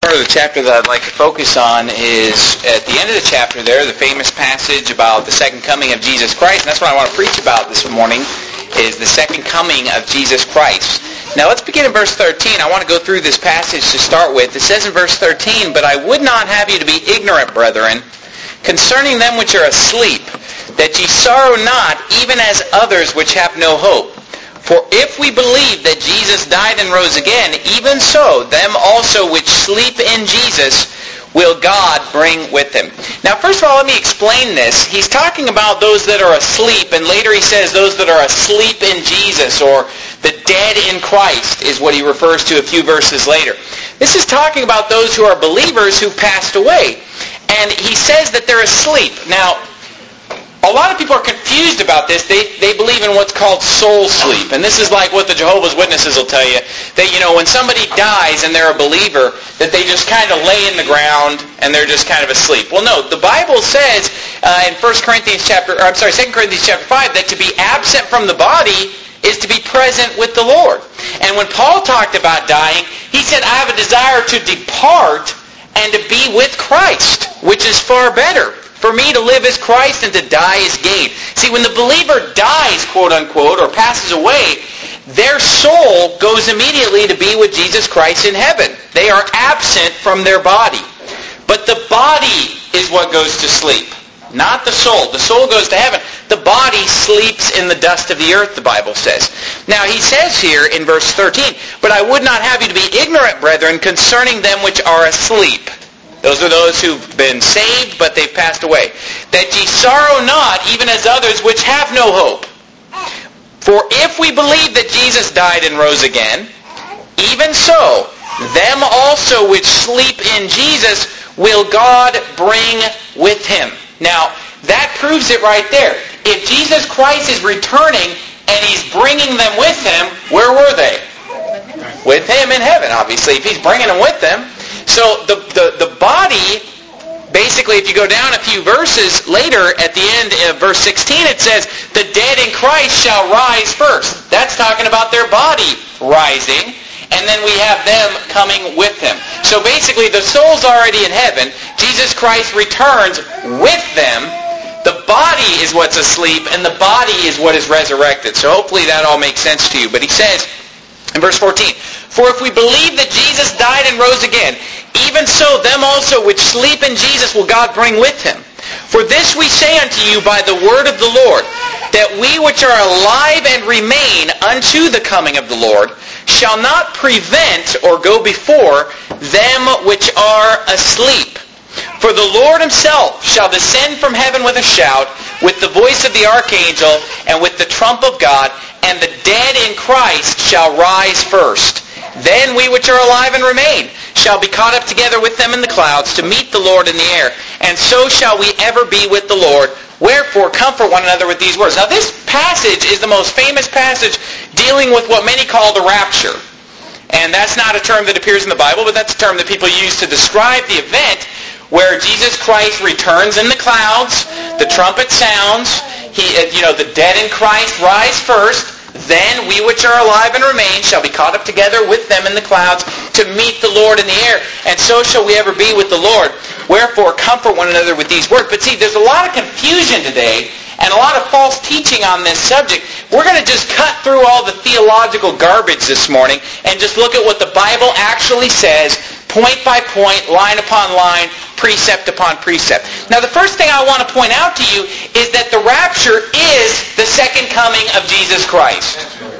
part of the chapter that I'd like to focus on is at the end of the chapter there, the famous passage about the second coming of Jesus Christ. And that's what I want to preach about this morning, is the second coming of Jesus Christ. Now let's begin in verse 13. I want to go through this passage to start with. It says in verse 13, "But I would not have you to be ignorant, brethren, concerning them which are asleep, that ye sorrow not, even as others which have no hope. For if we believe that Jesus died and rose again, even so them also which sleep in Jesus will God bring with him." Now first of all, let me explain this. He's talking about those that are asleep, and later he says those that are asleep in Jesus, or the dead in Christ is what he refers to a few verses later. This is talking about those who are believers who passed away. And he says that they're asleep. Now, a lot of people are confused about this. They believe in what's called soul sleep. And this is like what the Jehovah's Witnesses will tell you. That, when somebody dies and they're a believer, that they just kind of lay in the ground and they're just kind of asleep. Well, no. The Bible says in 2 Corinthians chapter 5 that to be absent from the body is to be present with the Lord. And when Paul talked about dying, he said, "I have a desire to depart and to be with Christ, which is far better. For me to live is Christ and to die is gain." See, when the believer dies, quote unquote, or passes away, their soul goes immediately to be with Jesus Christ in heaven. They are absent from their body. But the body is what goes to sleep, not the soul. The soul goes to heaven. The body sleeps in the dust of the earth, the Bible says. Now he says here in verse 13, "But I would not have you to be ignorant, brethren, concerning them which are asleep." Those are those who've been saved, but they've passed away. "That ye sorrow not, even as others which have no hope. For if we believe that Jesus died and rose again, even so, them also which sleep in Jesus will God bring with him." Now, that proves it right there. If Jesus Christ is returning and he's bringing them with him, where were they? With him in heaven, obviously, if he's bringing them with them. So the body, basically, if you go down a few verses later, at the end of verse 16, it says, "The dead in Christ shall rise first." That's talking about their body rising, and then we have them coming with him. So basically, the soul's already in heaven. Jesus Christ returns with them. The body is what's asleep, and the body is what is resurrected. So hopefully that all makes sense to you. But he says in verse 14, "For if we believe that Jesus died and rose again, even so them also which sleep in Jesus will God bring with him. For this we say unto you by the word of the Lord, that we which are alive and remain unto the coming of the Lord shall not prevent or go before them which are asleep. For the Lord himself shall descend from heaven with a shout, with the voice of the archangel, and with the trump of God, and the dead in Christ shall rise first. Then we which are alive and remain shall be caught up together with them in the clouds to meet the Lord in the air. And so shall we ever be with the Lord. Wherefore comfort one another with these words." Now this passage is the most famous passage dealing with what many call the rapture. And that's not a term that appears in the Bible, but that's a term that people use to describe the event where Jesus Christ returns in the clouds, the trumpet sounds, the dead in Christ rise first, then we which are alive and remain shall be caught up together with them in the clouds to meet the Lord in the air, and so shall we ever be with the Lord. Wherefore comfort one another with these words. But see, there's a lot of confusion today and a lot of false teaching on this subject. We're going to just cut through all the theological garbage this morning and just look at what the Bible actually says, point by point, line upon line, precept upon precept. Now the first thing I want to point out to you is that the rapture is the second coming of Jesus Christ.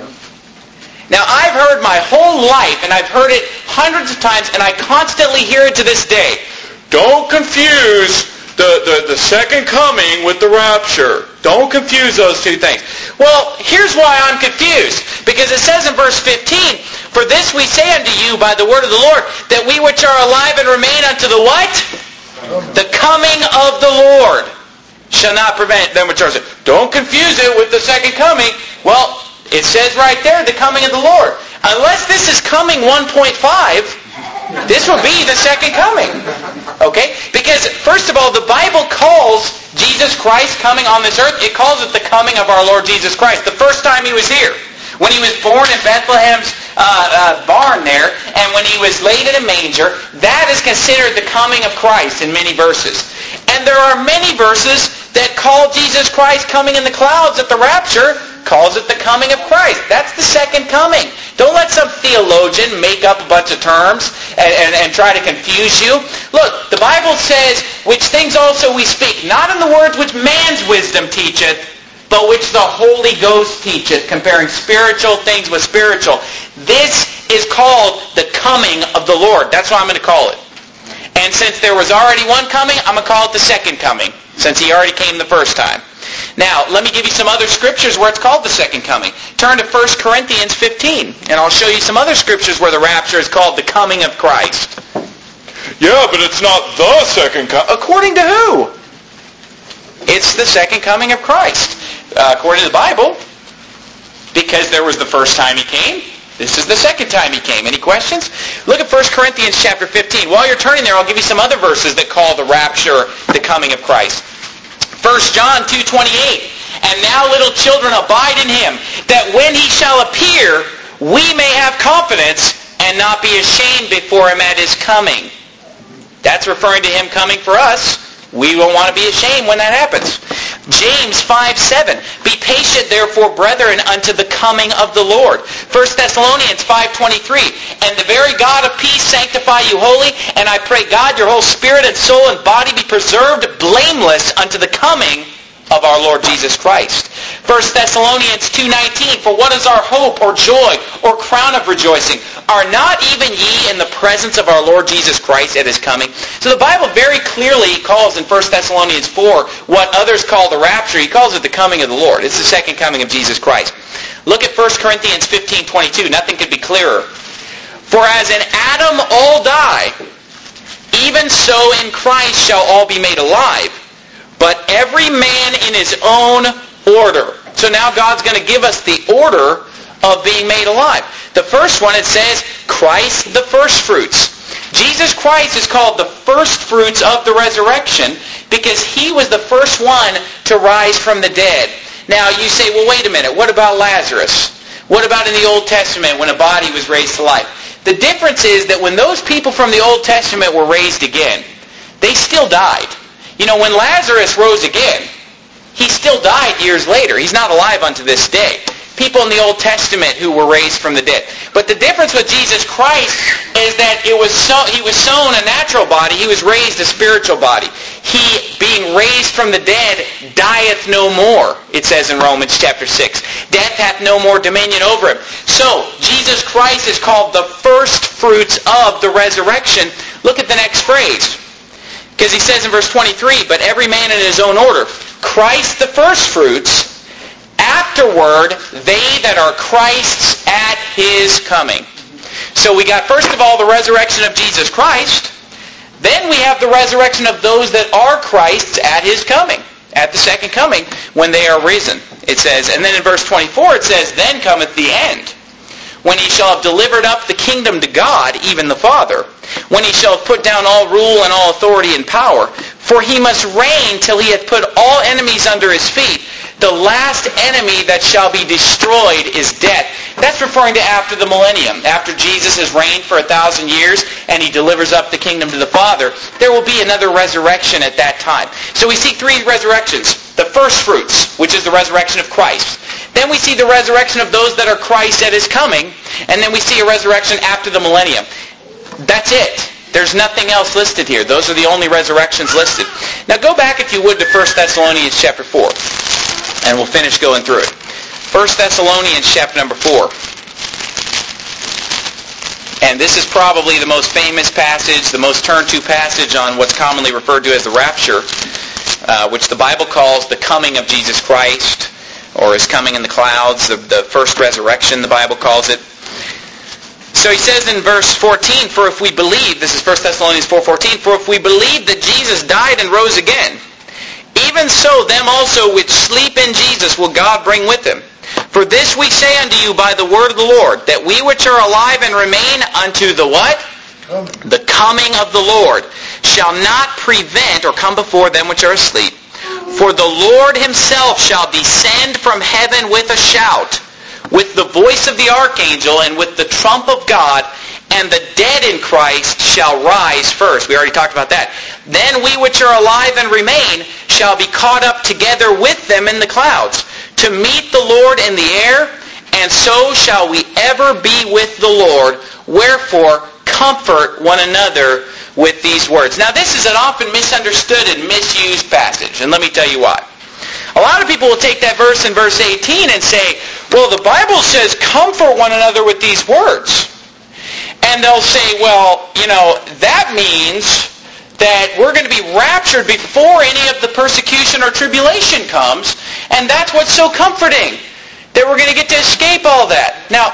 Now I've heard my whole life, and I've heard it hundreds of times, and I constantly hear it to this day. Don't confuse the second coming with the rapture. Don't confuse those two things. Well, here's why I'm confused. Because it says in verse 15, "For this we say unto you by the word of the Lord, that we which are alive and remain unto the" what? "The coming of the Lord shall not prevent them which are asleep." Don't confuse it with the second coming. Well, it says right there, the coming of the Lord. Unless this is coming 1.5, this will be the second coming. Okay? Because, first of all, the Bible calls Jesus Christ coming on this earth, it calls it the coming of our Lord Jesus Christ. The first time he was here. When he was born in Bethlehem's barn there, and when he was laid in a manger, that is considered the coming of Christ in many verses. And there are many verses that call Jesus Christ coming in the clouds at the rapture, calls it the coming of Christ. That's the second coming. Don't let some theologian make up a bunch of terms and try to confuse you. Look, the Bible says, which things also we speak, not in the words which man's wisdom teacheth, but which the Holy Ghost teacheth, comparing spiritual things with spiritual. This is called the coming of the Lord. That's what I'm going to call it. And since there was already one coming, I'm going to call it the second coming, since he already came the first time. Now, let me give you some other scriptures where it's called the second coming. Turn to 1 Corinthians 15, and I'll show you some other scriptures where the rapture is called the coming of Christ. Yeah, but it's not the second coming. According to who? It's the second coming of Christ. According to the Bible, because there was the first time he came, this is the second time he came. Any questions? Look at 1 Corinthians chapter 15. While you're turning there, I'll give you some other verses that call the rapture the coming of Christ. 1 John 2:28. And now, little children, abide in him, that when he shall appear, we may have confidence and not be ashamed before him at his coming. That's referring to him coming for us. We won't want to be ashamed when that happens. James 5:7. Be patient, therefore, brethren, unto the coming of the Lord. 1 Thessalonians 5:23. And the very God of peace sanctify you wholly, and I pray God your whole spirit and soul and body be preserved blameless unto the coming of our Lord Jesus Christ. 1 Thessalonians 2:19. For what is our hope or joy or crown of rejoicing? Are not even ye in the presence of our Lord Jesus Christ at his coming? So the Bible very clearly calls in 1 Thessalonians 4 what others call the rapture. He calls it the coming of the Lord. It's the second coming of Jesus Christ. Look at 1 Corinthians 15:22. Nothing could be clearer. For as in Adam all die, even so in Christ shall all be made alive, but every man in his own order. So now God's going to give us the order of being made alive. The first one, it says, Christ the first fruits. Jesus Christ is called the first fruits of the resurrection because he was the first one to rise from the dead. Now you say, well, wait a minute, what about Lazarus? What about in the Old Testament when a body was raised to life? The difference is that when those people from the Old Testament were raised again, they still died. You know, when Lazarus rose again, he still died years later. He's not alive unto this day. People in the Old Testament who were raised from the dead. But the difference with Jesus Christ is that he was sown a natural body. He was raised a spiritual body. He, being raised from the dead, dieth no more, it says in Romans chapter 6. Death hath no more dominion over him. So, Jesus Christ is called the first fruits of the resurrection. Look at the next phrase. Because he says in verse 23, but every man in his own order. Christ the first fruits, afterward they that are Christ's at his coming. So we got, first of all, the resurrection of Jesus Christ. Then we have the resurrection of those that are Christ's at his coming, at the second coming, when they are risen, it says. And then in verse 24 it says, then cometh the end, when he shall have delivered up the kingdom to God, even the Father, when he shall have put down all rule and all authority and power. For he must reign till he hath put all enemies under his feet. The last enemy that shall be destroyed is death. That's referring to after the millennium. After Jesus has reigned for 1,000 years and he delivers up the kingdom to the Father, there will be another resurrection at that time. So we see three resurrections. The first fruits, which is the resurrection of Christ. Then we see the resurrection of those that are Christ at his coming. And then we see a resurrection after the millennium. That's it. There's nothing else listed here. Those are the only resurrections listed. Now go back, if you would, to 1 Thessalonians chapter 4. And we'll finish going through it. 1 Thessalonians chapter number 4. And this is probably the most famous passage, the most turned-to passage on what's commonly referred to as the rapture, which the Bible calls the coming of Jesus Christ, or his coming in the clouds, the first resurrection, the Bible calls it. So he says in verse 14, for if we believe, this is 1 Thessalonians 4:14, for if we believe that Jesus died and rose again, even so them also which sleep in Jesus will God bring with him. For this we say unto you by the word of the Lord, that we which are alive and remain unto the what? The coming of the Lord shall not prevent or come before them which are asleep. For the Lord himself shall descend from heaven with a shout, with the voice of the archangel and with the trump of God, and the dead in Christ shall rise first. We already talked about that. Then we which are alive and remain shall be caught up together with them in the clouds, to meet the Lord in the air, and so shall we ever be with the Lord. Wherefore, comfort one another with these words. Now this is an often misunderstood and misused passage, and let me tell you why. A lot of people will take that verse in verse 18 and say, well, the Bible says comfort one another with these words. And they'll say, well, that means that we're going to be raptured before any of the persecution or tribulation comes, and that's what's so comforting, that we're going to get to escape all that. Now,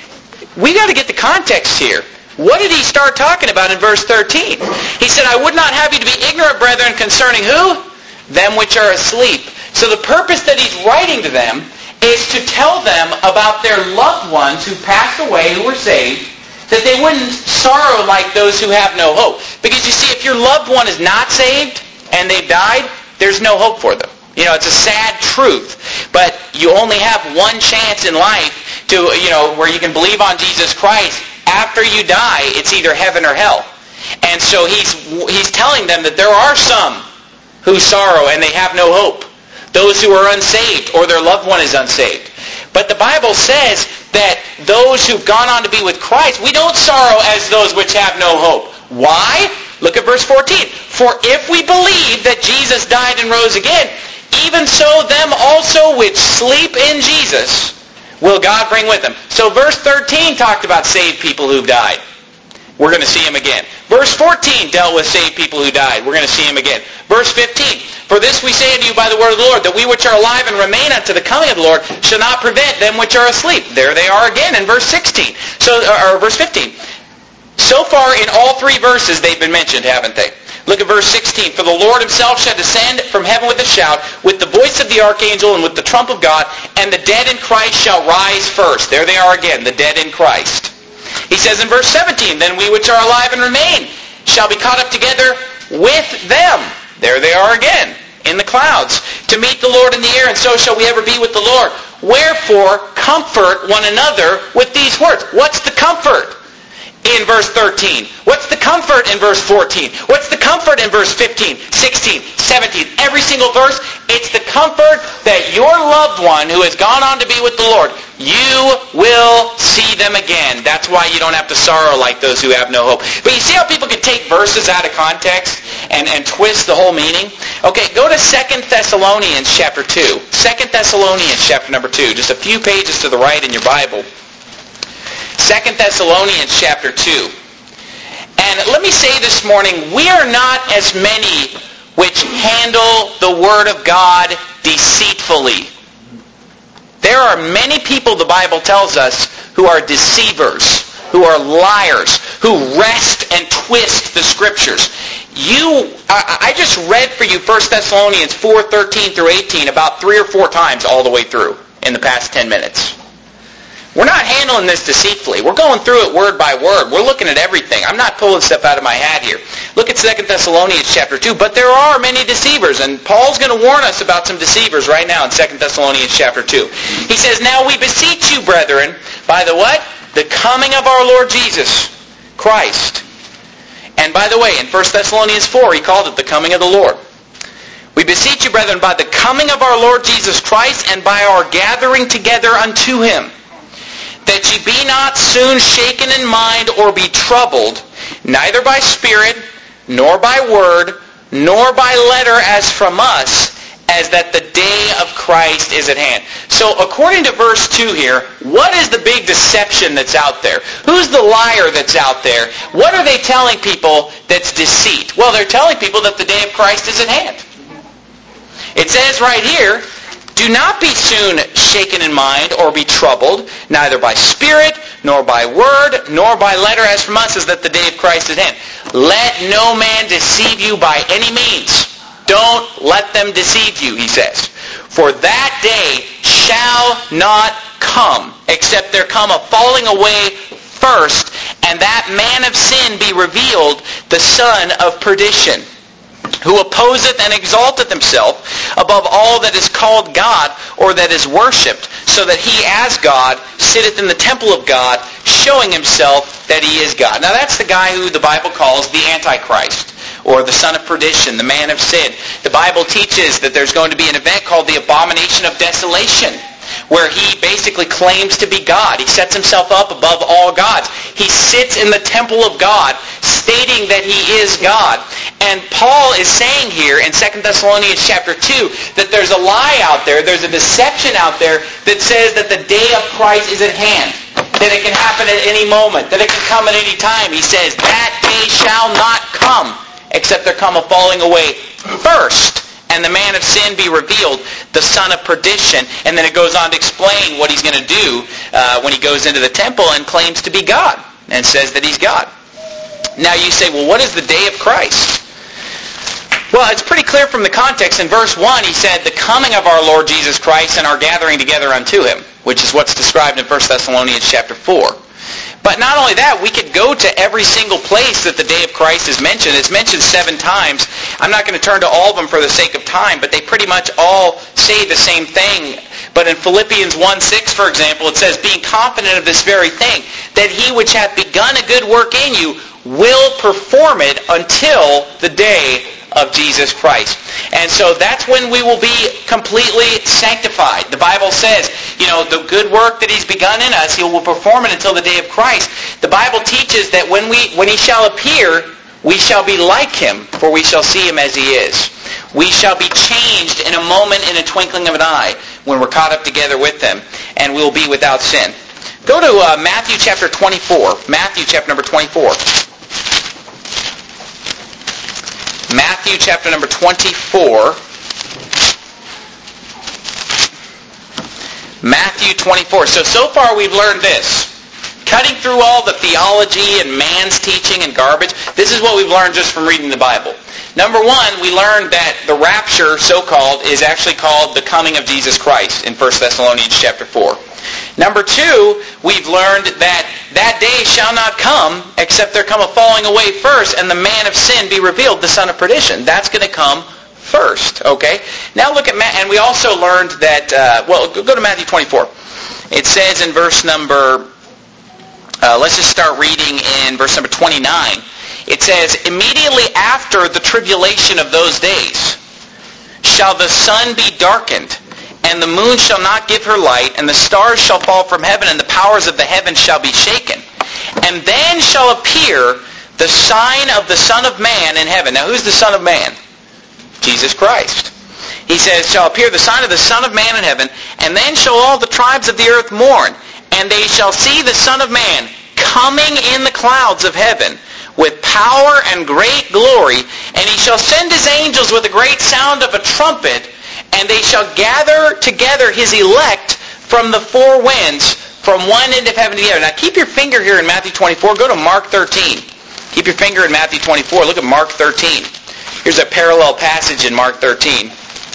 we got to get the context here. What did he start talking about in verse 13? He said, I would not have you to be ignorant, brethren, concerning who? Them which are asleep. So the purpose that he's writing to them is to tell them about their loved ones who passed away, who were saved, that they wouldn't sorrow like those who have no hope. Because you see, if your loved one is not saved and they've died, there's no hope for them. It's a sad truth. But you only have one chance in life to, where you can believe on Jesus Christ. After you die, it's either heaven or hell. And so he's telling them that there are some who sorrow and they have no hope. Those who are unsaved or their loved one is unsaved. But the Bible says that those who've gone on to be with Christ, we don't sorrow as those which have no hope. Why? Look at verse 14. For if we believe that Jesus died and rose again, even so them also which sleep in Jesus will God bring with them. So verse 13 talked about saved people who've died. We're going to see him again. Verse 14 dealt with saved people who died. We're going to see him again. Verse 15. For this we say unto you by the word of the Lord, that we which are alive and remain unto the coming of the Lord shall not prevent them which are asleep. There they are again in verse 16. Or verse 15. So far in all three verses they've been mentioned, haven't they? Look at verse 16. For the Lord himself shall descend from heaven with a shout, with the voice of the archangel and with the trump of God, and the dead in Christ shall rise first. There they are again, the dead in Christ. He says in verse 17, Then we which are alive and remain shall be caught up together with them. There they are again, in the clouds, to meet the Lord in the air, and so shall we ever be with the Lord. Wherefore, comfort one another with these words. What's the comfort in verse 13? What's the comfort in verse 14? What's the comfort in verse 15, 16, 17? Every single verse, it's the comfort that your loved one who has gone on to be with the Lord, you will see them again. That's why you don't have to sorrow like those who have no hope. But you see how people can take verses out of context and twist the whole meaning? Okay, go to 2 Thessalonians chapter 2. 2 Thessalonians chapter number 2. Just a few pages to the right in your Bible. 2 Thessalonians chapter 2. And let me say this morning, we are not as many which handle the Word of God deceitfully. There are many people, the Bible tells us, who are deceivers, who are liars, who wrest and twist the Scriptures. I just read for you 1 Thessalonians 4:13 through 18 about 3 or 4 times all the way through in the past 10 minutes. We're not handling this deceitfully. We're going through it word by word. We're looking at everything. I'm not pulling stuff out of my hat here. Look at 2 Thessalonians chapter 2. But there are many deceivers, and Paul's going to warn us about some deceivers right now in 2 Thessalonians chapter 2. He says, Now we beseech you, brethren, by the what? The coming of our Lord Jesus Christ. And by the way, in 1 Thessalonians 4, he called it the coming of the Lord. We beseech you, brethren, by the coming of our Lord Jesus Christ and by our gathering together unto him, that ye be not soon shaken in mind or be troubled, neither by spirit, nor by word, nor by letter as from us, as that the day of Christ is at hand. So according to verse 2 here, what is the big deception that's out there? Who's the liar that's out there? What are they telling people that's deceit? Well, they're telling people that the day of Christ is at hand. It says right here, do not be soon shaken in mind or be troubled, neither by spirit, nor by word, nor by letter as from us, as that the day of Christ is at hand. Let no man deceive you by any means. Don't let them deceive you, he says. For that day shall not come, except there come a falling away first, and that man of sin be revealed, the son of perdition. who opposeth and exalteth himself above all that is called God or that is worshipped, so that he as God sitteth in the temple of God, showing himself that he is God. Now that's the guy who the Bible calls the Antichrist, or the son of perdition, the man of sin. The Bible teaches that there's going to be an event called the abomination of desolation, where he basically claims to be God. He sets himself up above all gods. He sits in the temple of God, stating that he is God. And Paul is saying here in 2 Thessalonians chapter 2 that there's a lie out there, there's a deception out there that says that the day of Christ is at hand, that it can happen at any moment, that it can come at any time. He says, that day shall not come, except there come a falling away first, and the man of sin be revealed, the son of perdition. And then it goes on to explain what he's going to do when he goes into the temple and claims to be God and says that he's God. Now you say, well, what is the day of Christ? Well, it's pretty clear from the context. In verse 1, he said, the coming of our Lord Jesus Christ and our gathering together unto him, which is what's described in 1 Thessalonians chapter 4. But not only that, we could go to every single place that the day of Christ is mentioned. It's mentioned 7 times. I'm not going to turn to all of them for the sake of time, but they pretty much all say the same thing. But in Philippians 1:6, for example, it says, being confident of this very thing, that he which hath begun a good work in you will perform it until the day of Jesus Christ. And so that's when we will be completely sanctified. The Bible says, the good work that he's begun in us, he will perform it until the day of Christ. The Bible teaches that when he shall appear, we shall be like him, for we shall see him as he is. We shall be changed in a moment, in a twinkling of an eye, when we're caught up together with him, and we will be without sin. Go to Matthew chapter 24. Matthew chapter number 24. Matthew chapter number 24. Matthew 24. So far we've learned this. Cutting through all the theology and man's teaching and garbage, this is what we've learned just from reading the Bible. Number 1, we learned that the rapture, so-called, is actually called the coming of Jesus Christ in 1 Thessalonians chapter 4. Number 2, we've learned that day shall not come except there come a falling away first and the man of sin be revealed, the son of perdition. That's going to come first, okay? Now look at, and we also learned that, go to Matthew 24. It says in verse number, let's just start reading in verse number 29. It says, immediately after the tribulation of those days shall the sun be darkened, and the moon shall not give her light, and the stars shall fall from heaven, and the powers of the heavens shall be shaken. And then shall appear the sign of the Son of Man in heaven. Now who's the Son of Man? Jesus Christ. He says, shall appear the sign of the Son of Man in heaven, and then shall all the tribes of the earth mourn, and they shall see the Son of Man coming in the clouds of heaven with power and great glory, and he shall send his angels with a great sound of a trumpet, and they shall gather together his elect from the four winds, from one end of heaven to the other. Now keep your finger here in Matthew 24. Go to Mark 13. Keep your finger in Matthew 24. Look at Mark 13. Here's a parallel passage in Mark 13.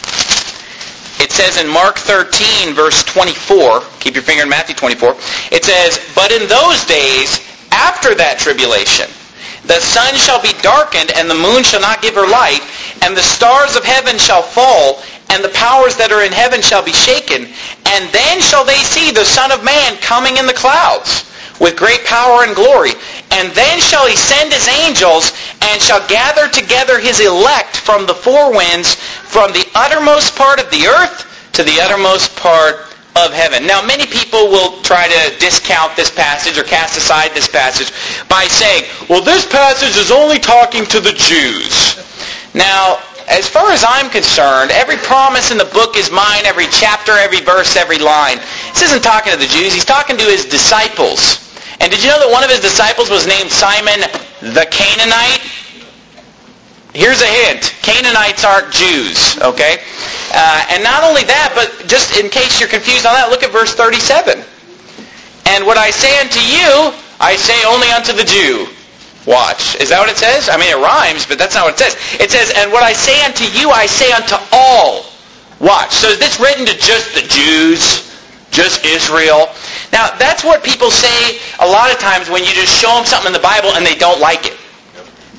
It says in Mark 13, verse 24, keep your finger in Matthew 24, it says, but in those days, after that tribulation, the sun shall be darkened, and the moon shall not give her light, and the stars of heaven shall fall, and the powers that are in heaven shall be shaken. And then shall they see the Son of Man coming in the clouds with great power and glory. And then shall he send his angels, and shall gather together his elect from the four winds, from the uttermost part of the earth to the uttermost part of heaven. Now, many people will try to discount this passage or cast aside this passage by saying, well, this passage is only talking to the Jews. Now, as far as I'm concerned, every promise in the book is mine, every chapter, every verse, every line. This isn't talking to the Jews. He's talking to his disciples. And did you know that one of his disciples was named Simon the Canaanite? Here's a hint. Canaanites aren't Jews, okay? And not only that, but just in case you're confused on that, look at verse 37. And what I say unto you, I say only unto the Jew. Watch. Is that what it says? I mean, it rhymes, but that's not what it says. It says, and what I say unto you, I say unto all. Watch. So is this written to just the Jews? Just Israel? Now, that's what people say a lot of times when you just show them something in the Bible and they don't like it.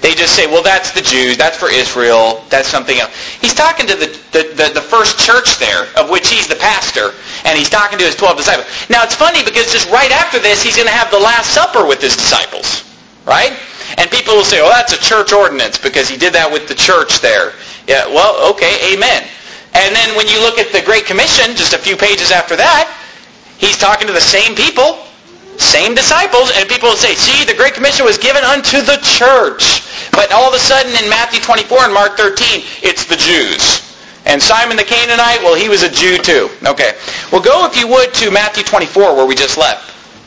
They just say, well, that's the Jews, that's for Israel, that's something else. He's talking to the first church there, of which he's the pastor, and he's talking to his 12 disciples. Now, it's funny because just right after this, he's going to have the Last Supper with his disciples, right? And people will say, oh, that's a church ordinance because he did that with the church there. Yeah, well, okay, amen. And then when you look at the Great Commission, just a few pages after that, he's talking to the same people, same disciples, and people will say, see, the Great Commission was given unto the church. But all of a sudden in Matthew 24 and Mark 13, it's the Jews. And Simon the Canaanite, well, he was a Jew too. Okay. Well, go, if you would, to Matthew 24 where we just left.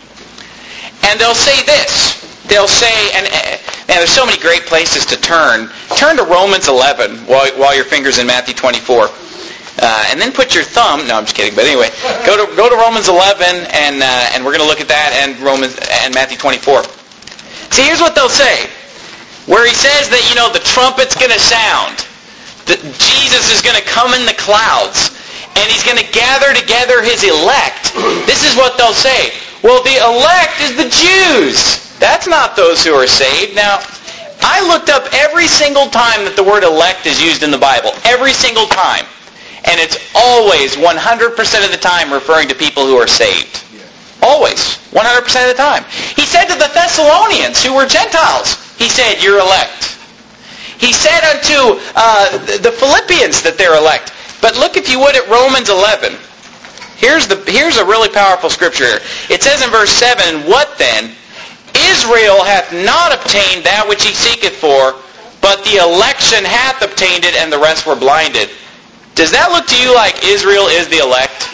And they'll say this. They'll say, and there's so many great places to turn. Turn to Romans 11 while your finger's in Matthew 24. And then put your thumb, no, I'm just kidding, but anyway, go to Romans 11, and we're going to look at that, and Matthew 24. See, here's what they'll say. Where he says that, the trumpet's going to sound, that Jesus is going to come in the clouds, and he's going to gather together his elect. This is what they'll say. Well, the elect is the Jews. That's not those who are saved. Now, I looked up every single time that the word elect is used in the Bible. Every single time. And it's always, 100% of the time, referring to people who are saved. Always. 100% of the time. He said to the Thessalonians, who were Gentiles, he said, you're elect. He said unto the Philippians that they're elect. But look, if you would, at Romans 11. Here's a really powerful scripture here. It says in verse 7, what then? Israel hath not obtained that which he seeketh for, but the election hath obtained it, and the rest were blinded. Does that look to you like Israel is the elect?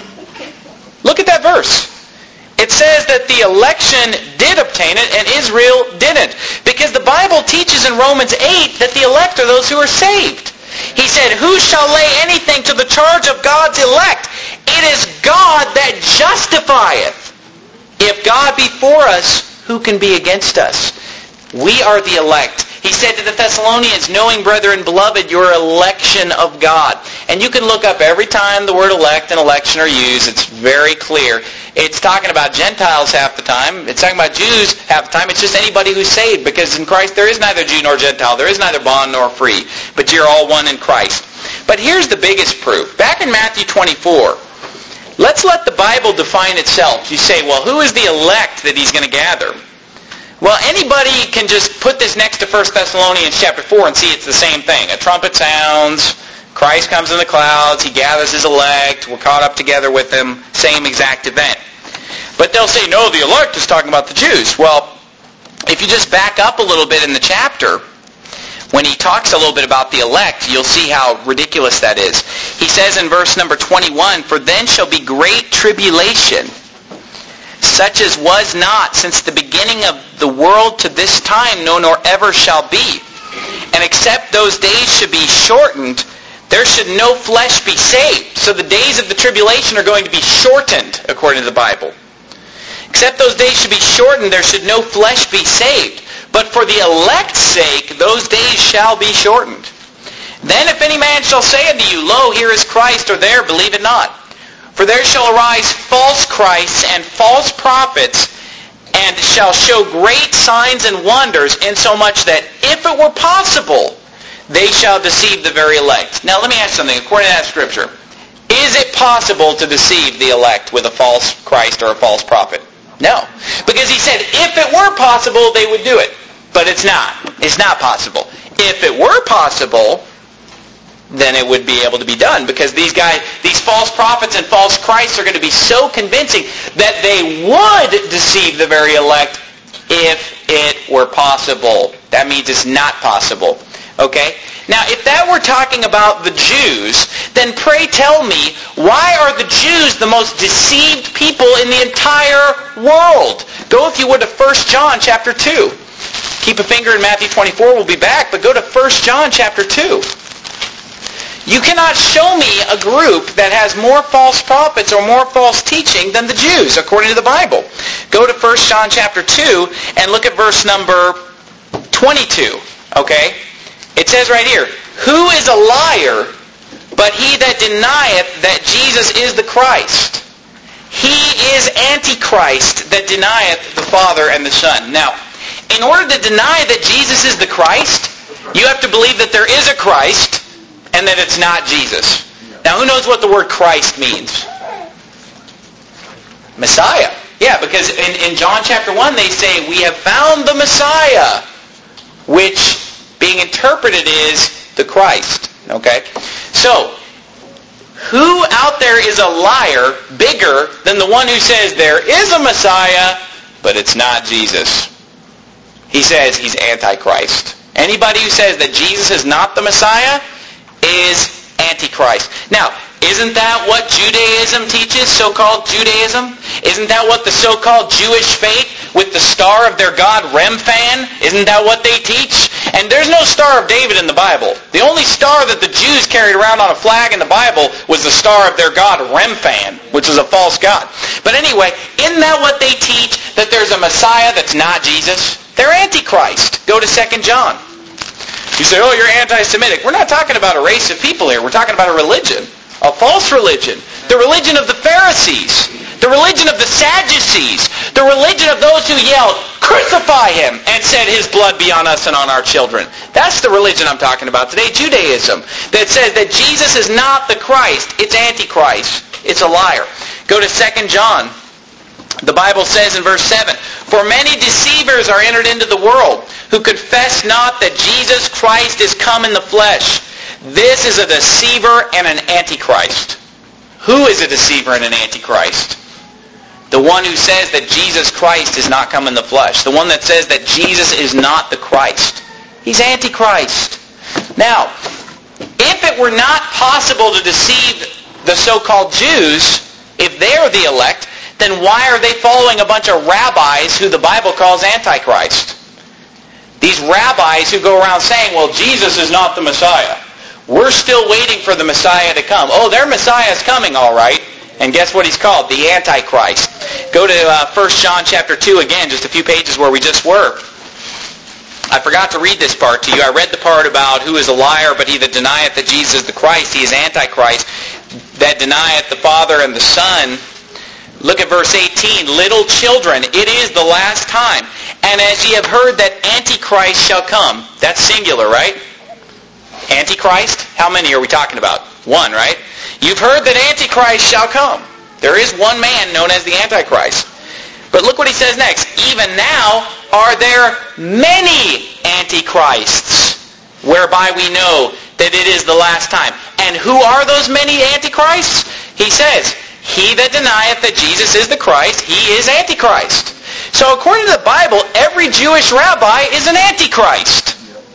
Look at that verse. It says that the election did obtain it and Israel didn't. Because the Bible teaches in Romans 8 that the elect are those who are saved. He said, who shall lay anything to the charge of God's elect? It is God that justifieth. If God be for us, who can be against us? We are the elect. He said to the Thessalonians, knowing, brethren, beloved, your election of God. And you can look up every time the word elect and election are used. It's very clear. It's talking about Gentiles half the time. It's talking about Jews half the time. It's just anybody who's saved, because in Christ there is neither Jew nor Gentile. There is neither bond nor free. But you're all one in Christ. But here's the biggest proof. Back in Matthew 24, let's let the Bible define itself. You say, well, who is the elect that he's going to gather? Well, anybody can just put this next to 1 Thessalonians chapter 4 and see it's the same thing. A trumpet sounds, Christ comes in the clouds, he gathers his elect, we're caught up together with him, same exact event. But they'll say, no, the elect is talking about the Jews. Well, if you just back up a little bit in the chapter, when he talks a little bit about the elect, you'll see how ridiculous that is. He says in verse number 21, for then shall be great tribulation, such as was not since the beginning of the world to this time, no, nor ever shall be. And except those days should be shortened, there should no flesh be saved. So the days of the tribulation are going to be shortened, according to the Bible. Except those days should be shortened, there should no flesh be saved. But for the elect's sake, those days shall be shortened. Then if any man shall say unto you, lo, here is Christ, or there, believe it not. For there shall arise false Christs and false prophets, and shall show great signs and wonders, insomuch that if it were possible, they shall deceive the very elect. Now let me ask something. According to that scripture, is it possible to deceive the elect with a false Christ or a false prophet? No. Because he said if it were possible, they would do it. But it's not. It's not possible. If it were possible, then it would be able to be done. Because these false prophets and false Christs are going to be so convincing that they would deceive the very elect if it were possible. That means it's not possible. Okay? Now, if that were talking about the Jews, then pray tell me, why are the Jews the most deceived people in the entire world? Go, if you would, to 1 John chapter 2. Keep a finger in Matthew 24. We'll be back. But go to 1 John chapter 2. You cannot show me a group that has more false prophets or more false teaching than the Jews, according to the Bible. Go to 1 John chapter 2 and look at verse number 22. Okay? It says right here, who is a liar but he that denieth that Jesus is the Christ? He is Antichrist that denieth the Father and the Son. Now, in order to deny that Jesus is the Christ, you have to believe that there is a Christ and that it's not Jesus. Now, who knows what the word Christ means? Messiah. Yeah, because in John chapter 1 they say, we have found the Messiah, which being interpreted is the Christ. Okay? So, who out there is a liar bigger than the one who says there is a Messiah, but it's not Jesus? He says he's Antichrist. Anybody who says that Jesus is not the Messiah is Antichrist. Now, isn't that what Judaism teaches, so-called Judaism? Isn't that what the so-called Jewish faith with the Star of their God Remphan, isn't that what they teach? And there's no Star of David in the Bible. The only star that the Jews carried around on a flag in the Bible was the Star of their God Remphan, which is a false god. But anyway, isn't that what they teach, that there's a Messiah that's not Jesus? They're Antichrist. Go to 2 John. You say, oh, you're anti-Semitic. We're not talking about a race of people here. We're talking about a religion. A false religion. The religion of the Pharisees. The religion of the Sadducees. The religion of those who yelled, crucify him, and said his blood be on us and on our children. That's the religion I'm talking about today, Judaism, that says that Jesus is not the Christ. It's Antichrist. It's a liar. Go to 2 John. The Bible says in verse 7, for many deceivers are entered into the world, who confess not that Jesus Christ is come in the flesh. This is a deceiver and an antichrist. Who is a deceiver and an antichrist? The one who says that Jesus Christ is not come in the flesh. The one that says that Jesus is not the Christ. He's antichrist. Now, if it were not possible to deceive the so-called Jews, if they are the elect, then why are they following a bunch of rabbis who the Bible calls antichrist? These rabbis who go around saying, well, Jesus is not the Messiah. We're still waiting for the Messiah to come. Oh, their Messiah is coming, all right. And guess what he's called? The Antichrist. Go to 1 John chapter 2 again, just a few pages where we just were. I forgot to read this part to you. I read the part about who is a liar, but he that denieth that Jesus is the Christ, he is Antichrist. That denieth the Father and the Son. Look at verse 18. Little children, it is the last time. And as ye have heard that Antichrist shall come. That's singular, right? Antichrist? How many are we talking about? One, right? You've heard that Antichrist shall come. There is one man known as the Antichrist. But look what he says next. Even now are there many Antichrists, whereby we know that it is the last time. And who are those many Antichrists? He says, he that denieth that Jesus is the Christ, he is Antichrist. So according to the Bible, every Jewish rabbi is an Antichrist.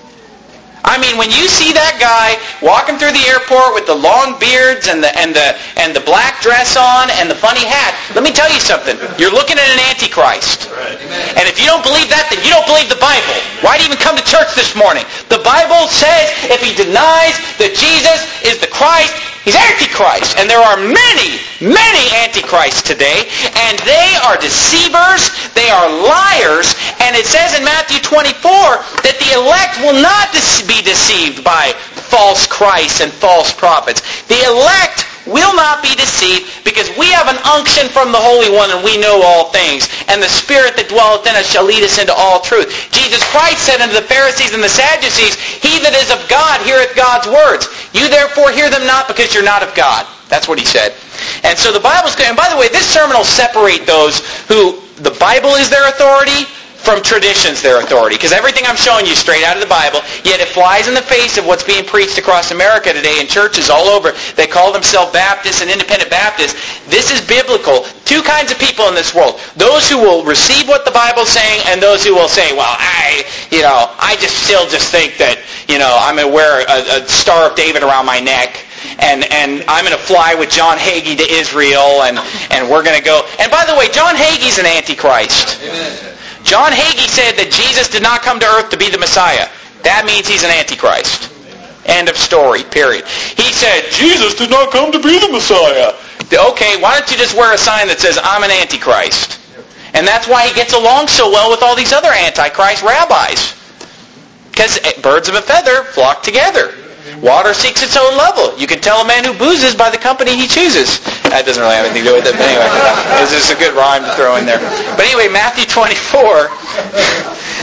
I mean, when you see that guy walking through the airport with the long beards and the black dress on and the funny hat, let me tell you something. You're looking at an Antichrist. And if you don't believe that, then you don't believe the Bible. Why do you even come to church this morning? The Bible says if he denies that Jesus is the Christ, he's Antichrist. And there are many, many Antichrists today. And they are deceivers. They are liars. And it says in Matthew 24 that the elect will not be deceived by false Christs and false prophets. The elect will not be deceived because we have an unction from the Holy One and we know all things. And the Spirit that dwelleth in us shall lead us into all truth. Jesus Christ said unto the Pharisees and the Sadducees, he that is of God heareth God's words. You therefore hear them not because you're not of God. That's what he said. And so the Bible's good. And by the way, this sermon will separate those who the Bible is their authority from tradition's their authority. Because everything I'm showing you straight out of the Bible, yet it flies in the face of what's being preached across America today in churches all over. They call themselves Baptists and Independent Baptists. This is biblical. Two kinds of people in this world. Those who will receive what the Bible's saying and those who will say, well, I still think that, I'm going to wear a Star of David around my neck. And I'm going to fly with John Hagee to Israel, and we're going to go. And by the way, John Hagee's an Antichrist. Amen. John Hagee said that Jesus did not come to earth to be the Messiah. That means he's an Antichrist. End of story, period. He said, Jesus did not come to be the Messiah. Okay, why don't you just wear a sign that says, I'm an Antichrist? And that's why he gets along so well with all these other Antichrist rabbis. Because birds of a feather flock together. Water seeks its own level. You can tell a man who boozes by the company he chooses. That doesn't really have anything to do with it, but anyway, it's just a good rhyme to throw in there. But anyway, Matthew 24,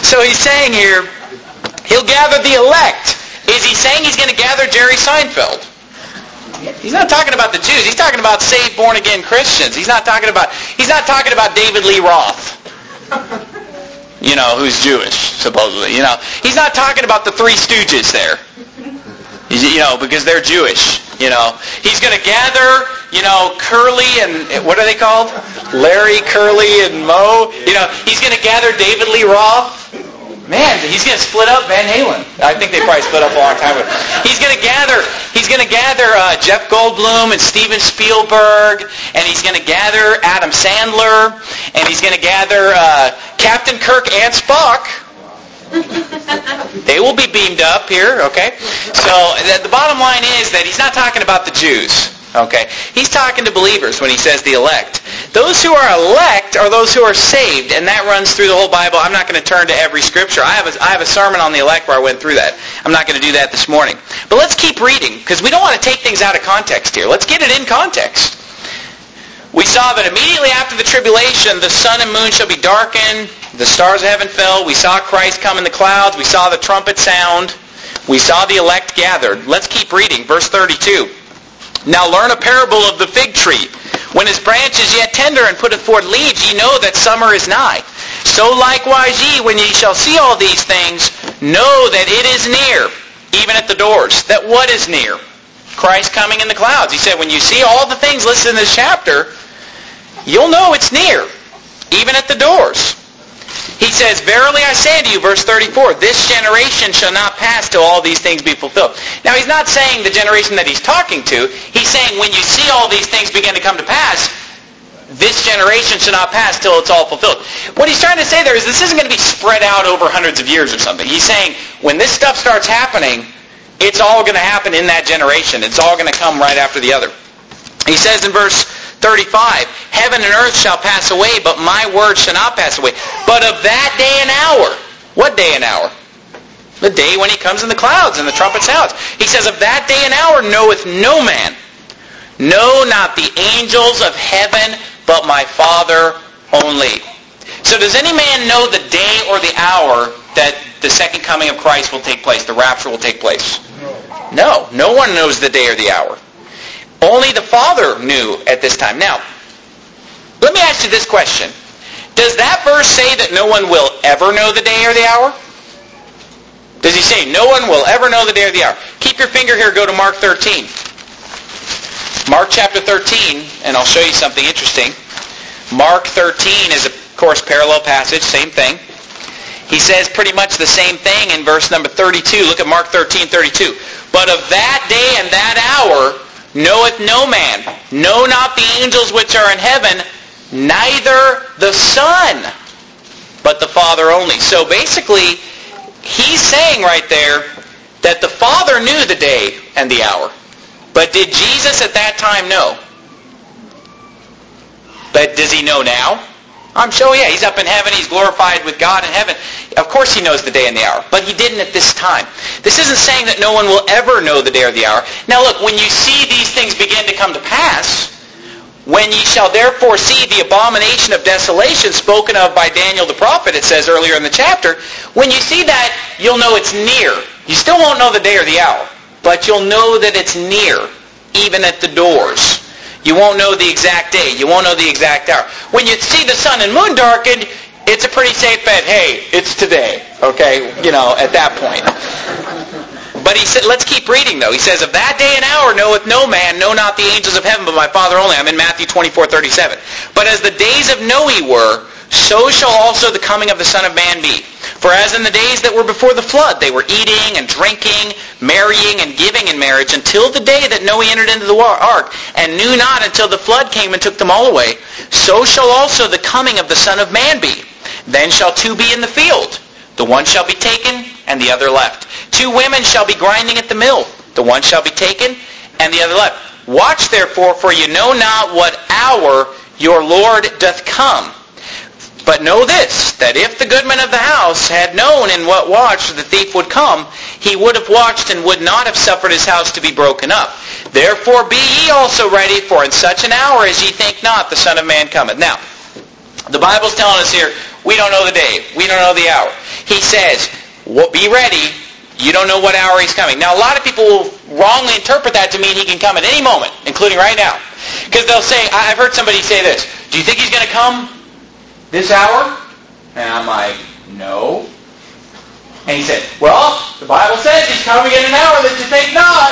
So he's saying here, he'll gather the elect. Is he saying he's going to gather Jerry Seinfeld? He's not talking about the Jews. He's talking about saved, born-again Christians. He's not talking about David Lee Roth, who's Jewish, supposedly. He's not talking about the Three Stooges there, because they're Jewish. He's going to gather, Curly and, what are they called? Larry, Curly, and Moe. He's going to gather David Lee Roth. Man, he's going to split up Van Halen. I think they probably split up a long time ago. He's going to gather Jeff Goldblum and Steven Spielberg, and he's going to gather Adam Sandler, and he's going to gather Captain Kirk and Spock. They will be beamed up here, okay? So the bottom line is that he's not talking about the Jews, okay? He's talking to believers when he says the elect. Those who are elect are those who are saved, and that runs through the whole Bible. I'm not going to turn to every scripture. I have a sermon on the elect where I went through that. I'm not going to do that this morning. But let's keep reading, because we don't want to take things out of context here. Let's get it in context. We saw that immediately after the tribulation, the sun and moon shall be darkened, the stars of heaven fell. We saw Christ come in the clouds. We saw the trumpet sound. We saw the elect gathered. Let's keep reading. Verse 32. Now learn a parable of the fig tree. When his branch is yet tender and putteth forth leaves, ye know that summer is nigh. So likewise ye, when ye shall see all these things, know that it is near, even at the doors. That what is near? Christ coming in the clouds. He said, when you see all the things listed in this chapter, you'll know it's near, even at the doors. He says, verily I say unto you, verse 34, this generation shall not pass till all these things be fulfilled. Now he's not saying the generation that he's talking to. He's saying when you see all these things begin to come to pass, this generation shall not pass till it's all fulfilled. What he's trying to say there is this isn't going to be spread out over hundreds of years or something. He's saying when this stuff starts happening, it's all going to happen in that generation. It's all going to come right after the other. He says in verse 35, heaven and earth shall pass away, but my word shall not pass away. But of that day and hour, what day and hour? The day when he comes in the clouds and the trumpet sounds. He says, of that day and hour knoweth no man, no, not the angels of heaven, but my Father only. So does any man know the day or the hour that the second coming of Christ will take place, the rapture will take place? No. No one knows the day or the hour. Only the Father knew at this time. Now, let me ask you this question. Does that verse say that no one will ever know the day or the hour? Does he say no one will ever know the day or the hour? Keep your finger here, go to Mark 13. Mark chapter 13, and I'll show you something interesting. Mark 13 is, of course, parallel passage, same thing. He says pretty much the same thing in verse number 32. Look at Mark 13:32. But of that day and that hour knoweth no man, no, not the angels which are in heaven, neither the Son, but the Father only. So basically, he's saying right there that the Father knew the day and the hour. But did Jesus at that time know? But does he know now? I'm sure, yeah, he's up in heaven, he's glorified with God in heaven. Of course he knows the day and the hour, but he didn't at this time. This isn't saying that no one will ever know the day or the hour. Now look, when you see these things begin to come to pass, when ye shall therefore see the abomination of desolation spoken of by Daniel the prophet, it says earlier in the chapter, when you see that, you'll know it's near. You still won't know the day or the hour, but you'll know that it's near, even at the doors. You won't know the exact day. You won't know the exact hour. When you see the sun and moon darkened, it's a pretty safe bet. Hey, it's today. Okay? At that point. But he said, let's keep reading though. He says, of that day and hour knoweth no man, no, not the angels of heaven, but my Father only. I'm in Matthew 24:37. But as the days of Noe were, so shall also the coming of the Son of Man be. For as in the days that were before the flood, they were eating and drinking, marrying and giving in marriage, until the day that Noe entered into the ark, and knew not until the flood came and took them all away. So shall also the coming of the Son of Man be. Then shall two be in the field. The one shall be taken, and the other left. Two women shall be grinding at the mill. The one shall be taken, and the other left. Watch therefore, for you know not what hour your Lord doth come. But know this, that if the goodman of the house had known in what watch the thief would come, he would have watched and would not have suffered his house to be broken up. Therefore be ye also ready, for in such an hour as ye think not, the Son of Man cometh. Now, the Bible's telling us here, we don't know the day. We don't know the hour. He says, be ready. You don't know what hour he's coming. Now, a lot of people will wrongly interpret that to mean he can come at any moment, including right now. Because they'll say, I've heard somebody say this, do you think he's going to come this hour? And I'm like, no. And he said, well, the Bible says he's coming in an hour that you think not.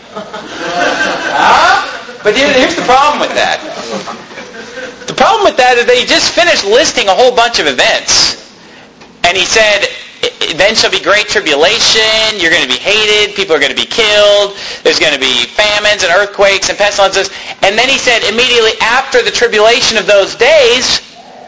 But here's the problem with that. The problem with that is that he just finished listing a whole bunch of events. And he said, then shall be great tribulation, you're going to be hated, people are going to be killed, there's going to be famines and earthquakes and pestilences. And then he said, immediately after the tribulation of those days,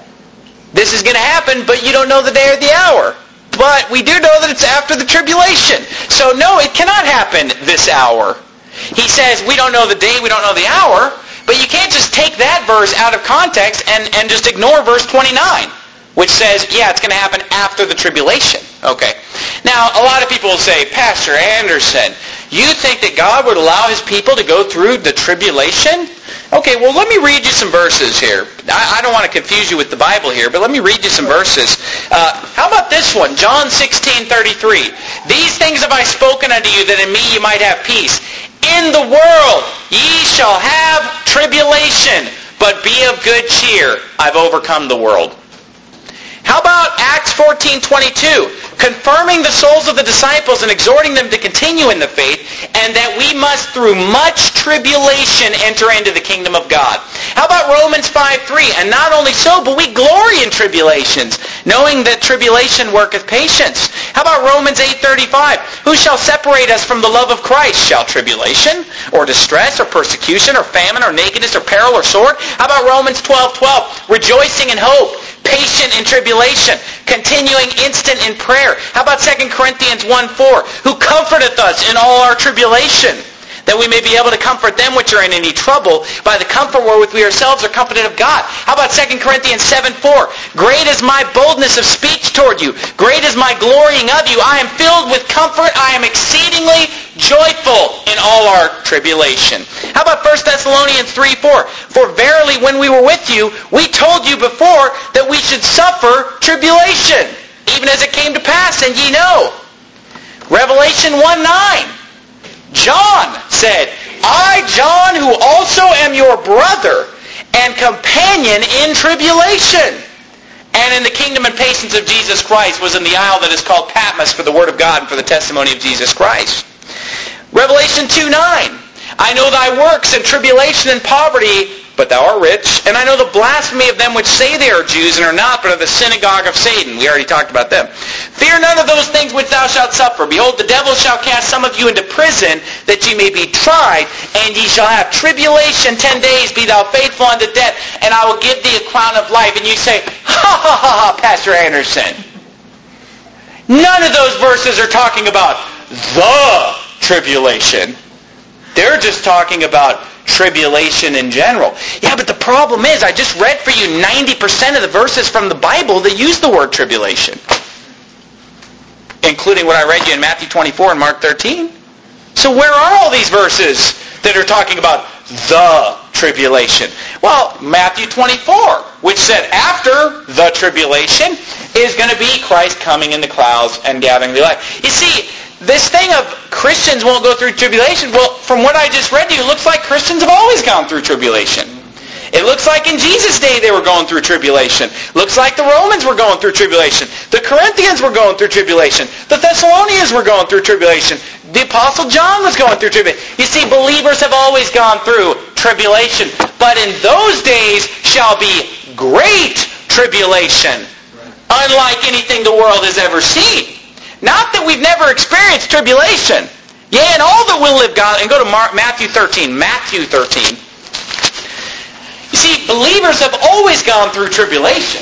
this is going to happen, but you don't know the day or the hour. But we do know that it's after the tribulation. So no, it cannot happen this hour. He says, we don't know the day, we don't know the hour, but you can't just take that verse out of context and just ignore verse 29, which says, yeah, it's going to happen after the tribulation. Okay. Now, a lot of people will say, Pastor Anderson, you think that God would allow his people to go through the tribulation? Okay, well, let me read you some verses here. I don't want to confuse you with the Bible here, but let me read you some verses. How about this one? John 16:33. These things have I spoken unto you, that in me you might have peace. In the world ye shall have tribulation, but be of good cheer. I've overcome the world. How about Acts 14:22? Confirming the souls of the disciples and exhorting them to continue in the faith, and that we must through much tribulation enter into the kingdom of God. How about Romans 5:3? And not only so, but we glory in tribulations, knowing that tribulation worketh patience. How about Romans 8:35? Who shall separate us from the love of Christ? Shall tribulation, or distress, or persecution, or famine, or nakedness, or peril, or sword? How about Romans 12:12? Rejoicing in hope, patient in tribulation, continuing instant in prayer. How about 2 Corinthians 1:4? Who comforteth us in all our tribulation, that we may be able to comfort them which are in any trouble by the comfort wherewith we ourselves are comforted of God. How about 2 Corinthians 7:4? Great is my boldness of speech toward you. Great is my glorying of you. I am filled with comfort. I am exceedingly joyful in all our tribulation. How about 1 Thessalonians 3:4? For verily when we were with you, we told you before that we should suffer tribulation, even as it came to pass, and ye know. Revelation 1:9. John said, I, John, who also am your brother and companion in tribulation, and in the kingdom and patience of Jesus Christ, was in the isle that is called Patmos for the word of God and for the testimony of Jesus Christ. Revelation 2:9. I know thy works and tribulation and poverty, but thou art rich. And I know the blasphemy of them which say they are Jews and are not, but of the synagogue of Satan. We already talked about them. Fear none of those things which thou shalt suffer. Behold, the devil shall cast some of you into prison, that ye may be tried, and ye shall have tribulation 10 days. Be thou faithful unto death, and I will give thee a crown of life. And you say, ha ha ha ha, Pastor Anderson. None of those verses are talking about the tribulation. They're just talking about tribulation in general. Yeah, but the problem is, I just read for you 90% of the verses from the Bible that use the word tribulation, including what I read you in Matthew 24 and Mark 13. So where are all these verses that are talking about the tribulation? Well, Matthew 24, which said after the tribulation is going to be Christ coming in the clouds and gathering the elect. You see, this thing of Christians won't go through tribulation, well, from what I just read to you, it looks like Christians have always gone through tribulation. It looks like in Jesus' day they were going through tribulation. Looks like the Romans were going through tribulation. The Corinthians were going through tribulation. The Thessalonians were going through tribulation. The Apostle John was going through tribulation. You see, believers have always gone through tribulation. But in those days shall be great tribulation, unlike anything the world has ever seen. Not that we've never experienced tribulation. Yea, and all that will live God. And go to Matthew 13. Matthew 13. You see, believers have always gone through tribulation.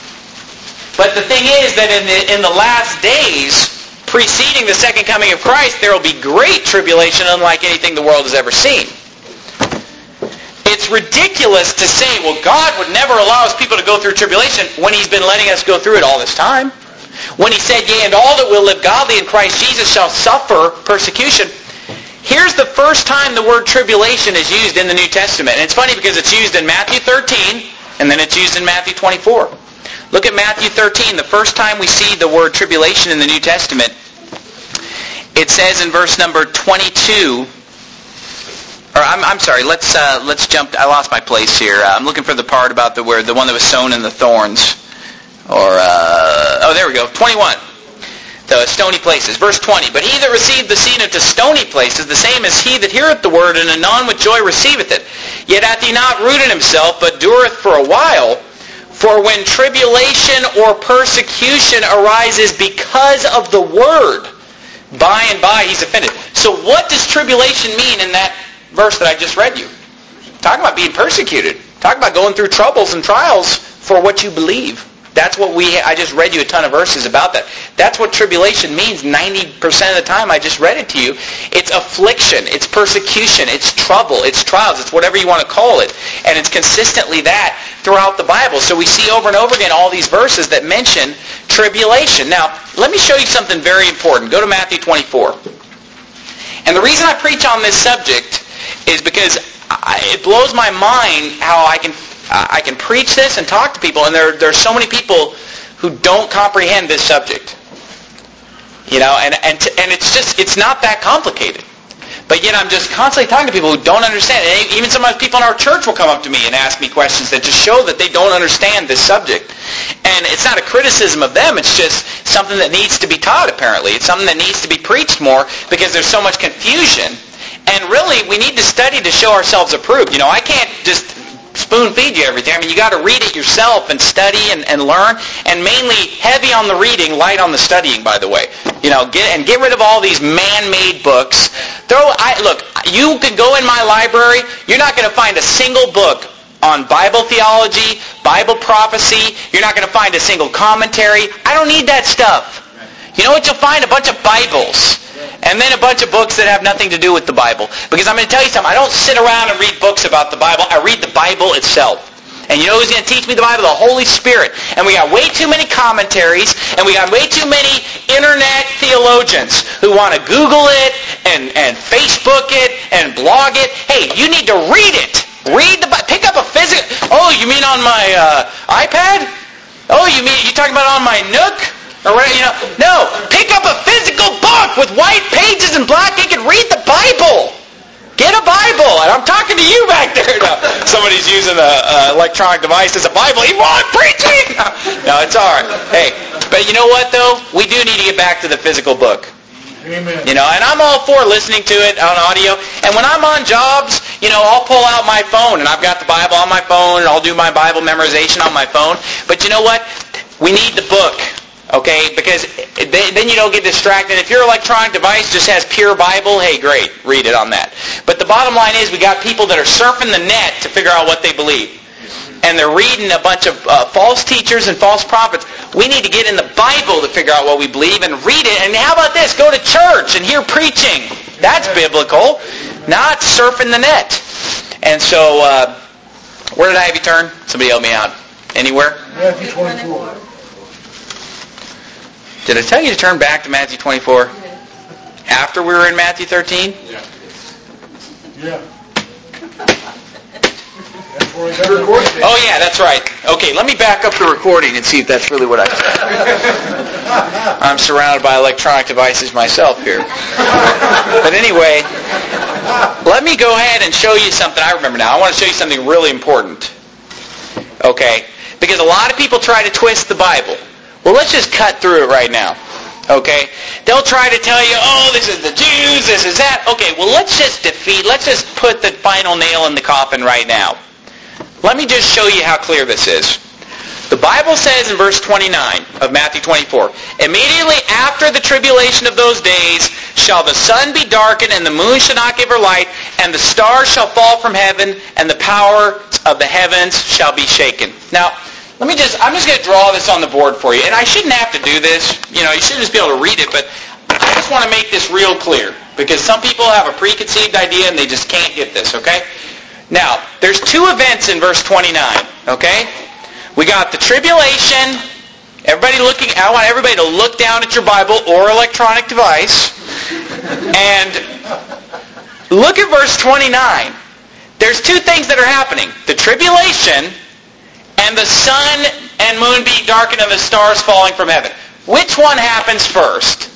But the thing is that in the last days, preceding the second coming of Christ, there will be great tribulation unlike anything the world has ever seen. It's ridiculous to say, well, God would never allow his people to go through tribulation when he's been letting us go through it all this time. When he said, yea, and all that will live godly in Christ Jesus shall suffer persecution. Here's the first time the word tribulation is used in the New Testament. And it's funny because it's used in Matthew 13, and then it's used in Matthew 24. Look at Matthew 13. The first time we see the word tribulation in the New Testament, it says in verse number 22, or I'm sorry, let's jump. I lost my place here. I'm looking for the part about the one that was sown in the thorns. There we go, 21. The stony places. Verse 20. But he that received the seed into stony places, the same as he that heareth the word, and anon with joy receiveth it. Yet hath he not rooted himself, but dureth for a while. For when tribulation or persecution arises because of the word, by and by he's offended. So what does tribulation mean in that verse that I just read you? Talking about being persecuted. Talking about going through troubles and trials for what you believe. That's what I just read you a ton of verses about that. That's what tribulation means 90% of the time I just read it to you. It's affliction, it's persecution, it's trouble, it's trials, it's whatever you want to call it. And it's consistently that throughout the Bible. So we see over and over again all these verses that mention tribulation. Now, let me show you something very important. Go to Matthew 24. And the reason I preach on this subject is because it blows my mind how I can preach this and talk to people, and there's so many people who don't comprehend this subject. You know, and it's not that complicated. But yet I'm just constantly talking to people who don't understand it. And even sometimes people in our church will come up to me and ask me questions that just show that they don't understand this subject. And it's not a criticism of them, it's just something that needs to be taught apparently. It's something that needs to be preached more because there's so much confusion. And really, we need to study to show ourselves approved. You know, I can't just spoon feed you everything. I mean, you got to read it yourself and study and learn, and mainly heavy on the reading, light on the studying, by the way. You know, get rid of all these man-made books. Look, you can go in my library, you're not going to find a single book on Bible theology, Bible prophecy. You're not going to find a single commentary. I don't need that stuff. You know what you'll find? A bunch of Bibles. And then a bunch of books that have nothing to do with the Bible. Because I'm going to tell you something. I don't sit around and read books about the Bible. I read the Bible itself. And you know who's going to teach me the Bible? The Holy Spirit. And we got way too many commentaries, and we got way too many internet theologians who want to Google it and Facebook it and blog it. Hey, you need to read it. Read the Bible. Pick up a physical. Oh, you mean on my iPad? Oh, you talking about on my Nook? Or, you know, no, pick up a physical book with white pages and black ink and read the Bible. Get a Bible. And I'm talking to you back there. No, somebody's using an electronic device as a Bible. He won't preaching. No, it's all right. Hey, but you know what, though? We do need to get back to the physical book. Amen. You know, and I'm all for listening to it on audio. And when I'm on jobs, you know, I'll pull out my phone, and I've got the Bible on my phone, and I'll do my Bible memorization on my phone. But you know what? We need the book. Okay, because then you don't get distracted. If your electronic device just has pure Bible, hey, great, read it on that. But the bottom line is we got people that are surfing the net to figure out what they believe. And they're reading a bunch of false teachers and false prophets. We need to get in the Bible to figure out what we believe and read it. And how about this? Go to church and hear preaching. That's biblical, not surfing the net. And so, where did I have you turn? Somebody help me out. Anywhere? Matthew 24. Did I tell you to turn back to Matthew 24? After we were in Matthew 13? Yeah. Oh yeah, that's right. Okay, let me back up the recording and see if that's really what I said. I'm surrounded by electronic devices myself here. But anyway, let me go ahead and show you something I remember now. I want to show you something really important. Okay? Because a lot of people try to twist the Bible. Well, let's just cut through it right now. Okay? They'll try to tell you, oh, this is the Jews, this is that. Okay, well, let's just put the final nail in the coffin right now. Let me just show you how clear this is. The Bible says in verse 29 of Matthew 24, immediately after the tribulation of those days shall the sun be darkened, and the moon shall not give her light, and the stars shall fall from heaven, and the power of the heavens shall be shaken. Now, I'm just going to draw this on the board for you. And I shouldn't have to do this. You know, you should just be able to read it. But I just want to make this real clear. Because some people have a preconceived idea and they just can't get this, okay? Now, there's two events in verse 29, okay? We got the tribulation. I want everybody to look down at your Bible or electronic device. And look at verse 29. There's two things that are happening. The tribulation and the sun and moon being darkened and the stars falling from heaven. Which one happens first?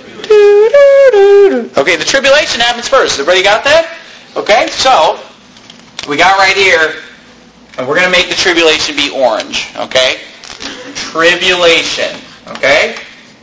Okay, the tribulation happens first. Everybody got that? Okay, so we got right here, and we're going to make the tribulation be orange. Okay? Tribulation. Okay?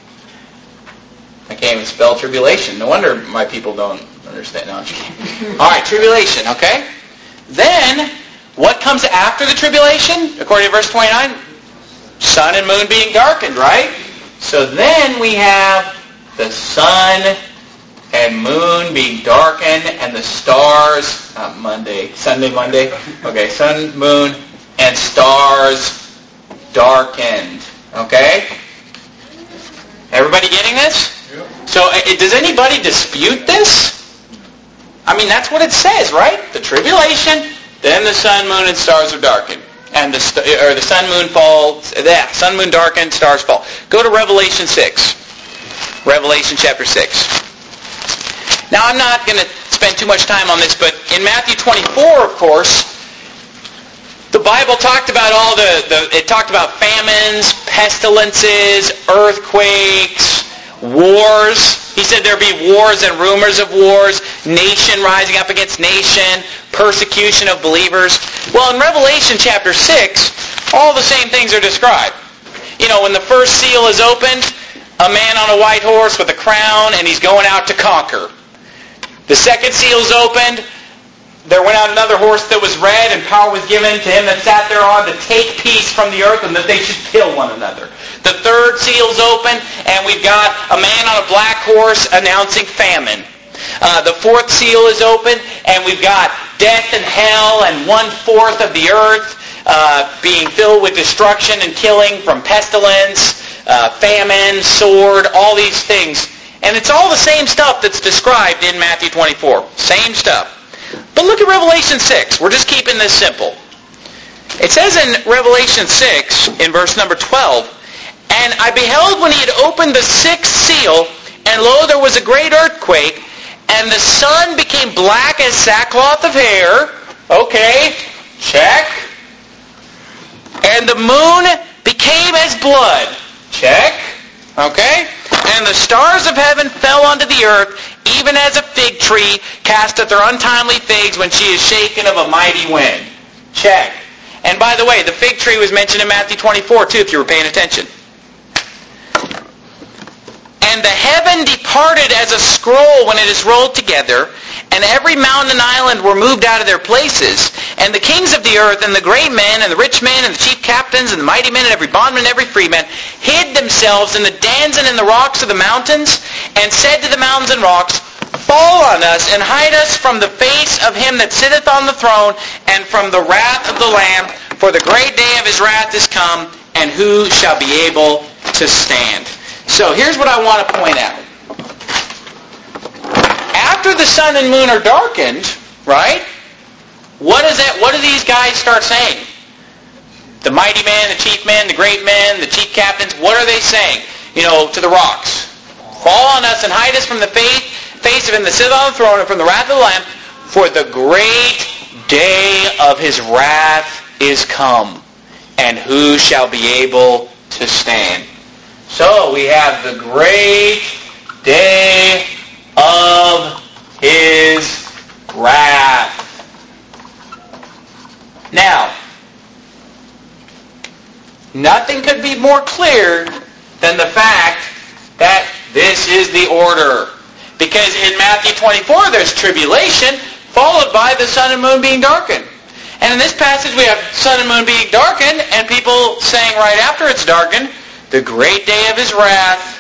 I can't even spell tribulation. No wonder my people don't understand. No, I'm just kidding. All right, tribulation. Okay? Then, what comes after the tribulation? According to verse 29, sun and moon being darkened, right? So then we have the sun and moon being darkened and the stars, Sunday, Monday. Okay, sun, moon, and stars darkened. Okay? Everybody getting this? Yep. So does anybody dispute this? I mean, that's what it says, right? The tribulation, then the sun, moon, and stars are darkened. And the sun, moon falls, sun, moon darkened, stars fall. Go to Revelation 6. Revelation chapter 6. Now, I'm not going to spend too much time on this, but in Matthew 24, of course, the Bible talked about it talked about famines, pestilences, earthquakes, wars. He said there'd be wars and rumors of wars, nation rising up against nation, persecution of believers. Well, in Revelation chapter 6, all the same things are described. You know, when the first seal is opened, a man on a white horse with a crown, and he's going out to conquer. The second seal is opened. There went out another horse that was red, and power was given to him that sat thereon to take peace from the earth, and that they should kill one another. The third seal's open, and we've got a man on a black horse announcing famine. The fourth seal is open, and we've got death and hell, and 1/4 of the earth being filled with destruction and killing from pestilence, famine, sword, all these things. And it's all the same stuff that's described in Matthew 24. Same stuff. But look at Revelation 6. We're just keeping this simple. It says in Revelation 6, in verse number 12, "And I beheld when he had opened the sixth seal, and lo, there was a great earthquake, and the sun became black as sackcloth of hair." Okay, check. "And the moon became as blood." Check. Okay. "And the stars of heaven fell unto the earth, even as a fig tree casteth her untimely figs when she is shaken of a mighty wind." Check. And by the way, the fig tree was mentioned in Matthew 24 too, if you were paying attention. "And the heaven departed as a scroll when it is rolled together, and every mountain and island were moved out of their places. And the kings of the earth, and the great men, and the rich men, and the chief captains, and the mighty men, and every bondman, and every freeman, hid themselves in the dens and in the rocks of the mountains, and said to the mountains and rocks, Fall on us, and hide us from the face of him that sitteth on the throne, and from the wrath of the Lamb, for the great day of his wrath is come, and who shall be able to stand?" So here's what I want to point out. After the sun and moon are darkened, right? What do these guys start saying? The mighty men, the chief men, the great men, the chief captains, what are they saying? To the rocks. "Fall on us and hide us from the face of him that sitteth on the throne and from the wrath of the Lamb, for the great day of his wrath is come, and who shall be able to stand?" So we have the great day of his wrath. Now, nothing could be more clear than the fact that this is the order. Because in Matthew 24, there's tribulation, followed by the sun and moon being darkened. And in this passage, we have sun and moon being darkened, and people saying right after it's darkened, the great day of his wrath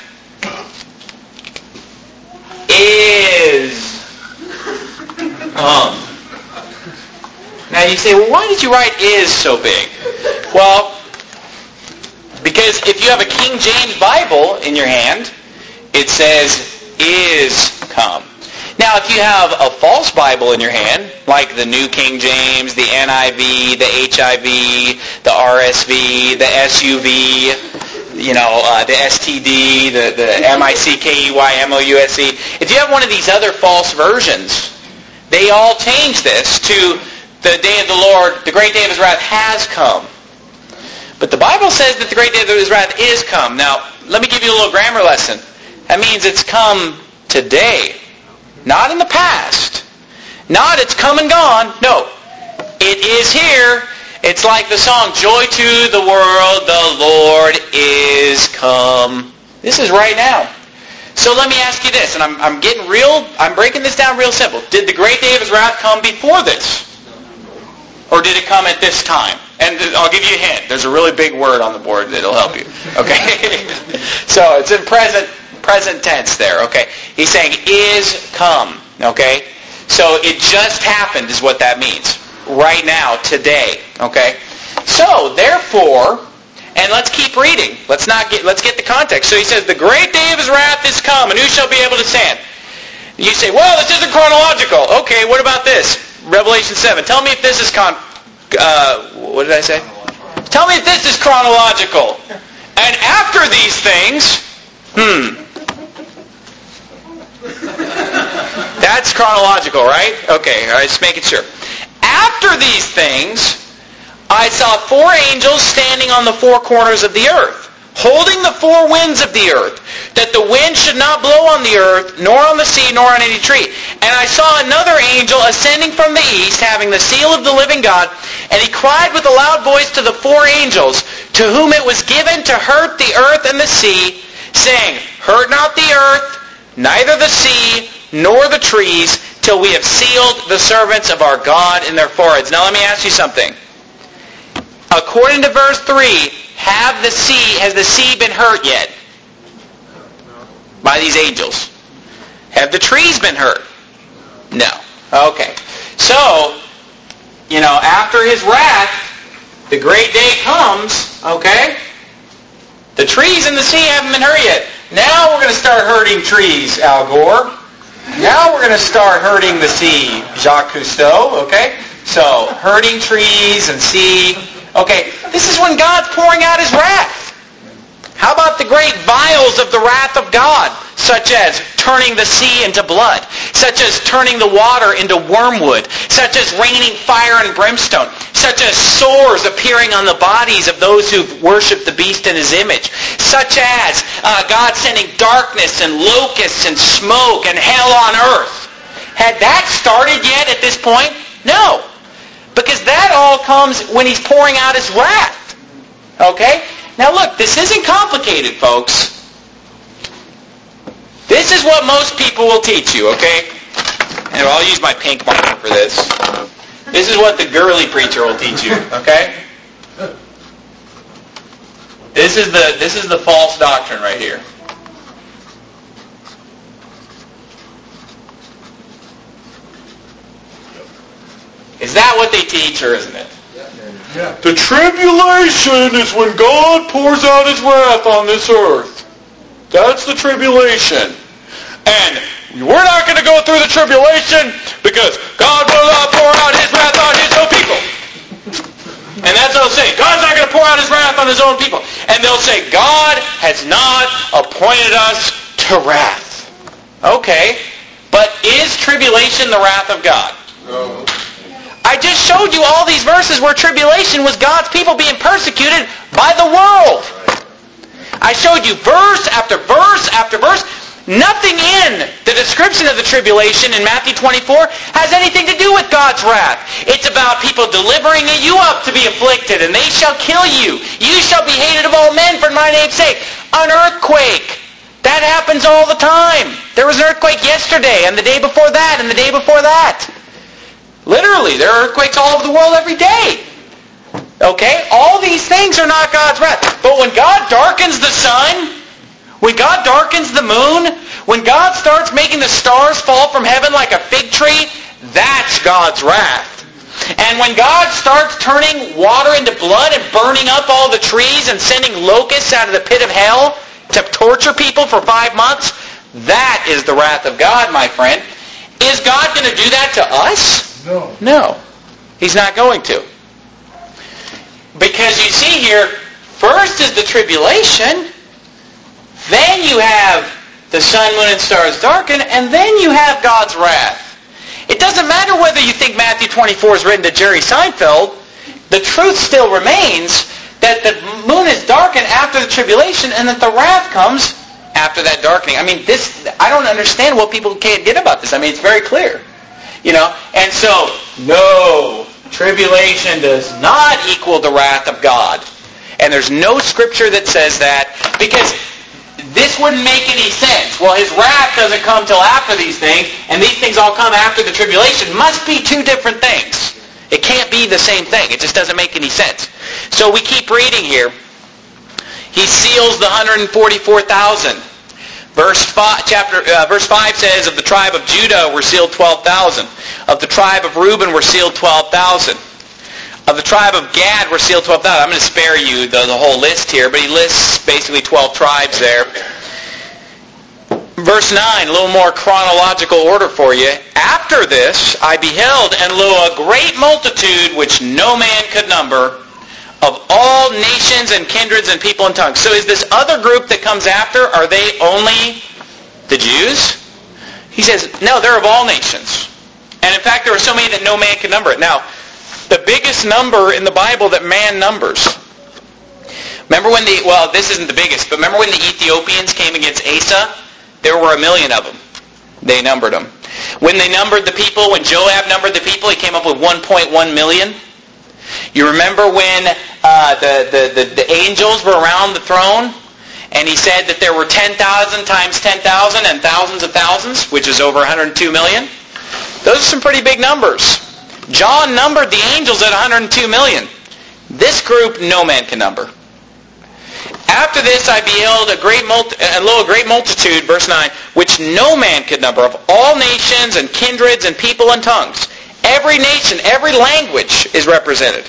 is come. Now you say, well, why did you write "is" so big? Well, because if you have a King James Bible in your hand, it says "is come." Now, if you have a false Bible in your hand, like the New King James, the NIV, the HIV, the RSV, the SUV, the STD, the MICKEYMOUSE, if you have one of these other false versions, they all change this to "the day of the Lord, the great day of his wrath has come." But the Bible says that the great day of his wrath is come. Now, let me give you a little grammar lesson. That means it's come today. Not in the past. Not it's come and gone. No. It is here. It's like the song, Joy to the world, the Lord is come. This is right now. So let me ask you this, and I'm breaking this down real simple. Did the great day of his wrath come before this? Or did it come at this time? And I'll give you a hint. There's a really big word on the board that'll help you. Okay? So it's in present tense there. Okay? He's saying is come. Okay? So it just happened is what that means. Right now, today. Okay? So, therefore, and let's keep reading. Let's get the context. So he says, the great day of his wrath is come, and who shall be able to stand? You say, well, this isn't chronological. Okay, what about this? Revelation 7. Tell me if this is what did I say? Tell me if this is chronological. And after these things, that's chronological, right? Okay, all right, just making sure. After these things, I saw 4 angels standing on the 4 corners of the earth, holding the 4 winds of the earth, that the wind should not blow on the earth, nor on the sea, nor on any tree. And I saw another angel ascending from the east, having the seal of the living God, and he cried with a loud voice to the 4 angels, to whom it was given to hurt the earth and the sea, saying, hurt not the earth, neither the sea, nor the trees, till we have sealed the servants of our God in their foreheads. Now let me ask you something. According to verse 3, has the sea been hurt yet? By these angels. Have the trees been hurt? No. Okay. So, after his wrath, the great day comes, okay? The trees in the sea haven't been hurt yet. Now we're going to start hurting trees, Al Gore. Now we're going to start hurting the sea, Jacques Cousteau, okay? So, hurting trees and sea. Okay, this is when God's pouring out his wrath. How about the great vials of the wrath of God, such as turning the sea into blood, such as turning the water into wormwood, such as raining fire and brimstone, such as sores appearing on the bodies of those who've worshipped the beast in his image, such as God sending darkness and locusts and smoke and hell on earth. Had that started yet at this point? No. Because that all comes when he's pouring out his wrath. Okay? Now look, this isn't complicated, folks. This is what most people will teach you, okay? And I'll use my pink marker for this. This is what the girly preacher will teach you, okay? This is the false doctrine right here. Is that what they teach, or isn't it? Yeah. The tribulation is when God pours out his wrath on this earth. That's the tribulation. And we're not going to go through the tribulation because God will not pour out his wrath on his own people. And that's what they'll say. God's not going to pour out his wrath on his own people. And they'll say, God has not appointed us to wrath. Okay. But is tribulation the wrath of God? No. I just showed you all these verses where tribulation was God's people being persecuted by the world. I showed you verse after verse after verse. Nothing in the description of the tribulation in Matthew 24 has anything to do with God's wrath. It's about people delivering you up to be afflicted, and they shall kill you. You shall be hated of all men for my name's sake. An earthquake. That happens all the time. There was an earthquake yesterday, and the day before that, and the day before that. Literally, there are earthquakes all over the world every day. Okay? All these things are not God's wrath. But when God darkens the sun, when God darkens the moon, when God starts making the stars fall from heaven like a fig tree, that's God's wrath. And when God starts turning water into blood and burning up all the trees and sending locusts out of the pit of hell to torture people for 5 months, that is the wrath of God, my friend. Is God going to do that to us? No. No. He's not going to. Because you see here, first is the tribulation, then you have the sun, moon, and stars darken, and then you have God's wrath. It doesn't matter whether you think Matthew 24 is written to Jerry Seinfeld. The truth still remains that the moon is darkened after the tribulation, and that the wrath comes after that darkening. I mean, I don't understand what people can't get about this. I mean, it's very clear. And so, no, tribulation does not equal the wrath of God. And there's no scripture that says that, because this wouldn't make any sense. Well, his wrath doesn't come till after these things, and these things all come after the tribulation. Must be two different things. It can't be the same thing. It just doesn't make any sense. So we keep reading here. He seals the 144,000. Verse 5 says, of the tribe of Judah were sealed 12,000. Of the tribe of Reuben were sealed 12,000. Of the tribe of Gad were sealed 12,000. I'm going to spare you the whole list here, but he lists basically 12 tribes there. Verse 9, a little more chronological order for you. After this I beheld, and lo, a great multitude which no man could number, of all nations and kindreds and people and tongues. So is this other group that comes after, are they only the Jews? He says, no, they're of all nations. And in fact, there are so many that no man can number it. Now, the biggest number in the Bible that man numbers. Remember when this isn't the biggest, but remember when the Ethiopians came against Asa? There were 1 million of them. They numbered them. When they numbered the people, when Joab numbered the people, he came up with 1.1 million. You remember when the angels were around the throne, and he said that there were 10,000 times 10,000 and thousands of thousands, which is over 102 million? Those are some pretty big numbers. John numbered the angels at 102 million. This group no man can number. After this I beheld a great multitude, verse 9, which no man could number, of all nations and kindreds and people and tongues. Every nation, every language is represented.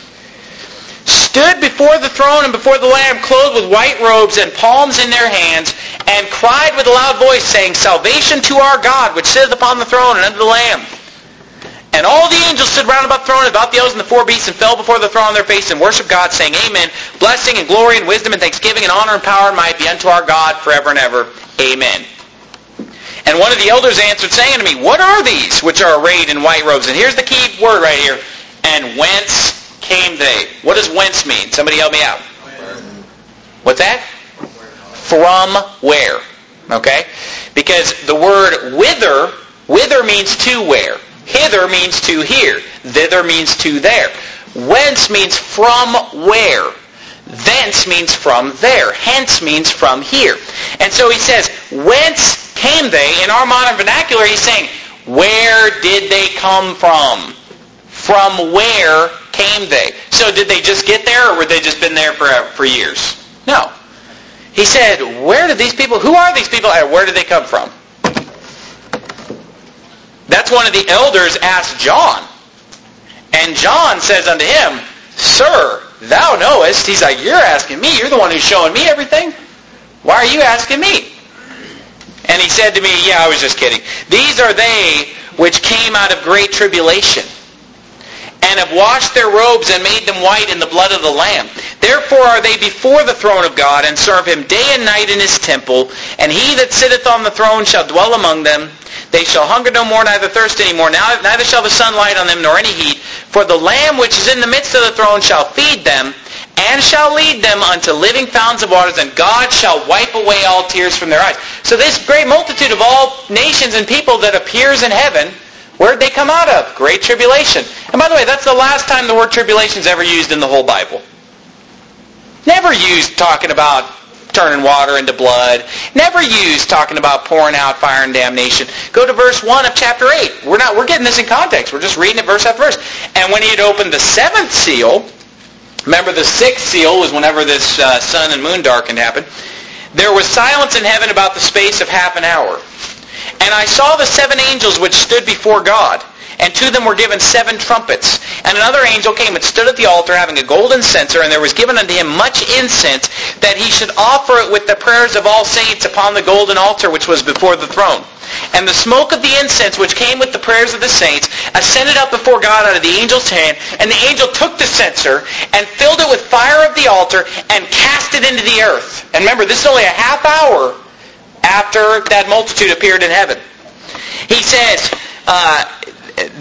Stood before the throne and before the Lamb, clothed with white robes and palms in their hands, and cried with a loud voice, saying, Salvation to our God, which sitteth upon the throne and unto the Lamb. And all the angels stood round about the throne, and about the elders and the four beasts, and fell before the throne on their faces, and worshiped God, saying, Amen. Blessing and glory and wisdom and thanksgiving and honor and power and might be unto our God forever and ever. Amen. And one of the elders answered, saying unto me, What are these which are arrayed in white robes? And here's the key word right here. And whence came they? What does whence mean? Somebody help me out. What's that? From where? Okay? Because the word whither means to where. Hither means to here. Thither means to there. Whence means from where. Thence means from there. Hence means from here. And so he says, whence came they? In our modern vernacular, he's saying, where did they come from? From where came they? So did they just get there, or were they just been there for years? No. He said, where did these people, who are these people, and where did they come from? That's one of the elders asked John. And John says unto him, Sir, thou knowest. He's like, you're asking me. You're the one who's showing me everything. Why are you asking me? And he said to me, yeah, I was just kidding. These are they which came out of great tribulation, and have washed their robes and made them white in the blood of the Lamb. Therefore are they before the throne of God, and serve him day and night in his temple. And he that sitteth on the throne shall dwell among them. They shall hunger no more, neither thirst any more. Neither shall the sun light on them, nor any heat. For the Lamb which is in the midst of the throne shall feed them, and shall lead them unto living fountains of waters, and God shall wipe away all tears from their eyes. So this great multitude of all nations and people that appears in heaven, where did they come out of? Great tribulation. And by the way, that's the last time the word tribulation is ever used in the whole Bible. Never used talking about turning water into blood. Never used talking about pouring out fire and damnation. Go to verse 1 of chapter 8. We're getting this in context. We're just reading it verse after verse. And when he had opened the seventh seal, remember the sixth seal was whenever this sun and moon darkened happened, there was silence in heaven about the space of half an hour. And I saw the seven angels which stood before God, and to them were given 7 trumpets. And another angel came and stood at the altar, having a golden censer, and there was given unto him much incense, that he should offer it with the prayers of all saints upon the golden altar which was before the throne. And the smoke of the incense which came with the prayers of the saints ascended up before God out of the angel's hand. And the angel took the censer and filled it with fire of the altar and cast it into the earth. And remember, this is only a half hour after that multitude appeared in heaven. He says,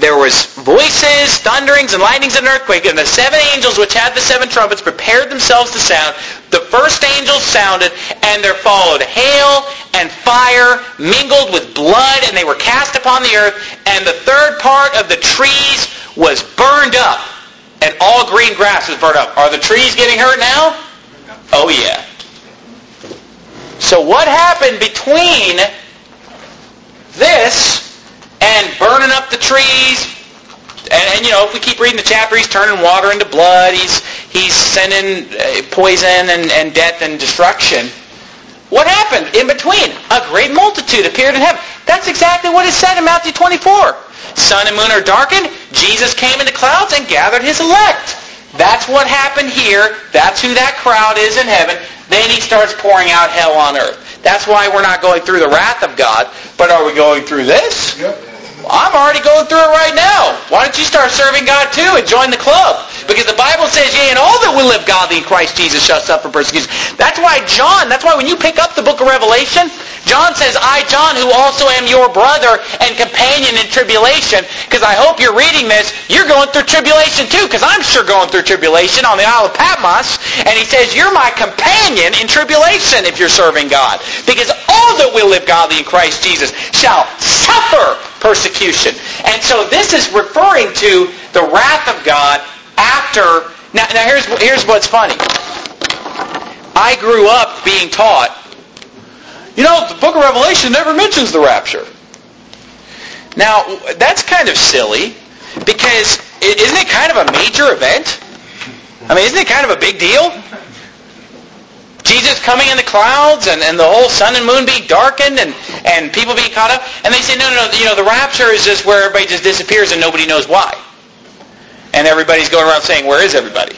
there was voices, thunderings, and lightnings, and earthquake, and the 7 angels which had the 7 trumpets prepared themselves to sound. The first angel sounded, and there followed hail and fire mingled with blood, and they were cast upon the earth, and the third part of the trees was burned up, and all green grass was burned up. Are the trees getting hurt now? Oh yeah. So what happened between this and burning up the trees? And if we keep reading the chapter, he's turning water into blood. He's sending poison and death and destruction. What happened in between? A great multitude appeared in heaven. That's exactly what it said in Matthew 24. Sun and moon are darkened. Jesus came in the clouds and gathered his elect. That's what happened here. That's who that crowd is in heaven. Then he starts pouring out hell on earth. That's why we're not going through the wrath of God. But are we going through this? Yep. I'm already going through it right now. Why don't you start serving God too and join the club? Because the Bible says, yea, and all that will live godly in Christ Jesus shall suffer persecution. That's why when you pick up the book of Revelation, John says, I, John, who also am your brother and companion in tribulation, because I hope you're reading this, you're going through tribulation too, because I'm sure going through tribulation on the Isle of Patmos. And he says, you're my companion in tribulation if you're serving God. Because all that will live godly in Christ Jesus shall suffer persecution. And so this is referring to the wrath of God after. Now here's what's funny. I grew up being taught, the book of Revelation never mentions the rapture. Now, that's kind of silly, because isn't it kind of a major event? I mean, isn't it kind of a big deal? Jesus coming in the clouds and the whole sun and moon being darkened and people being caught up. And they say, no, the rapture is just where everybody just disappears and nobody knows why. And everybody's going around saying, where is everybody?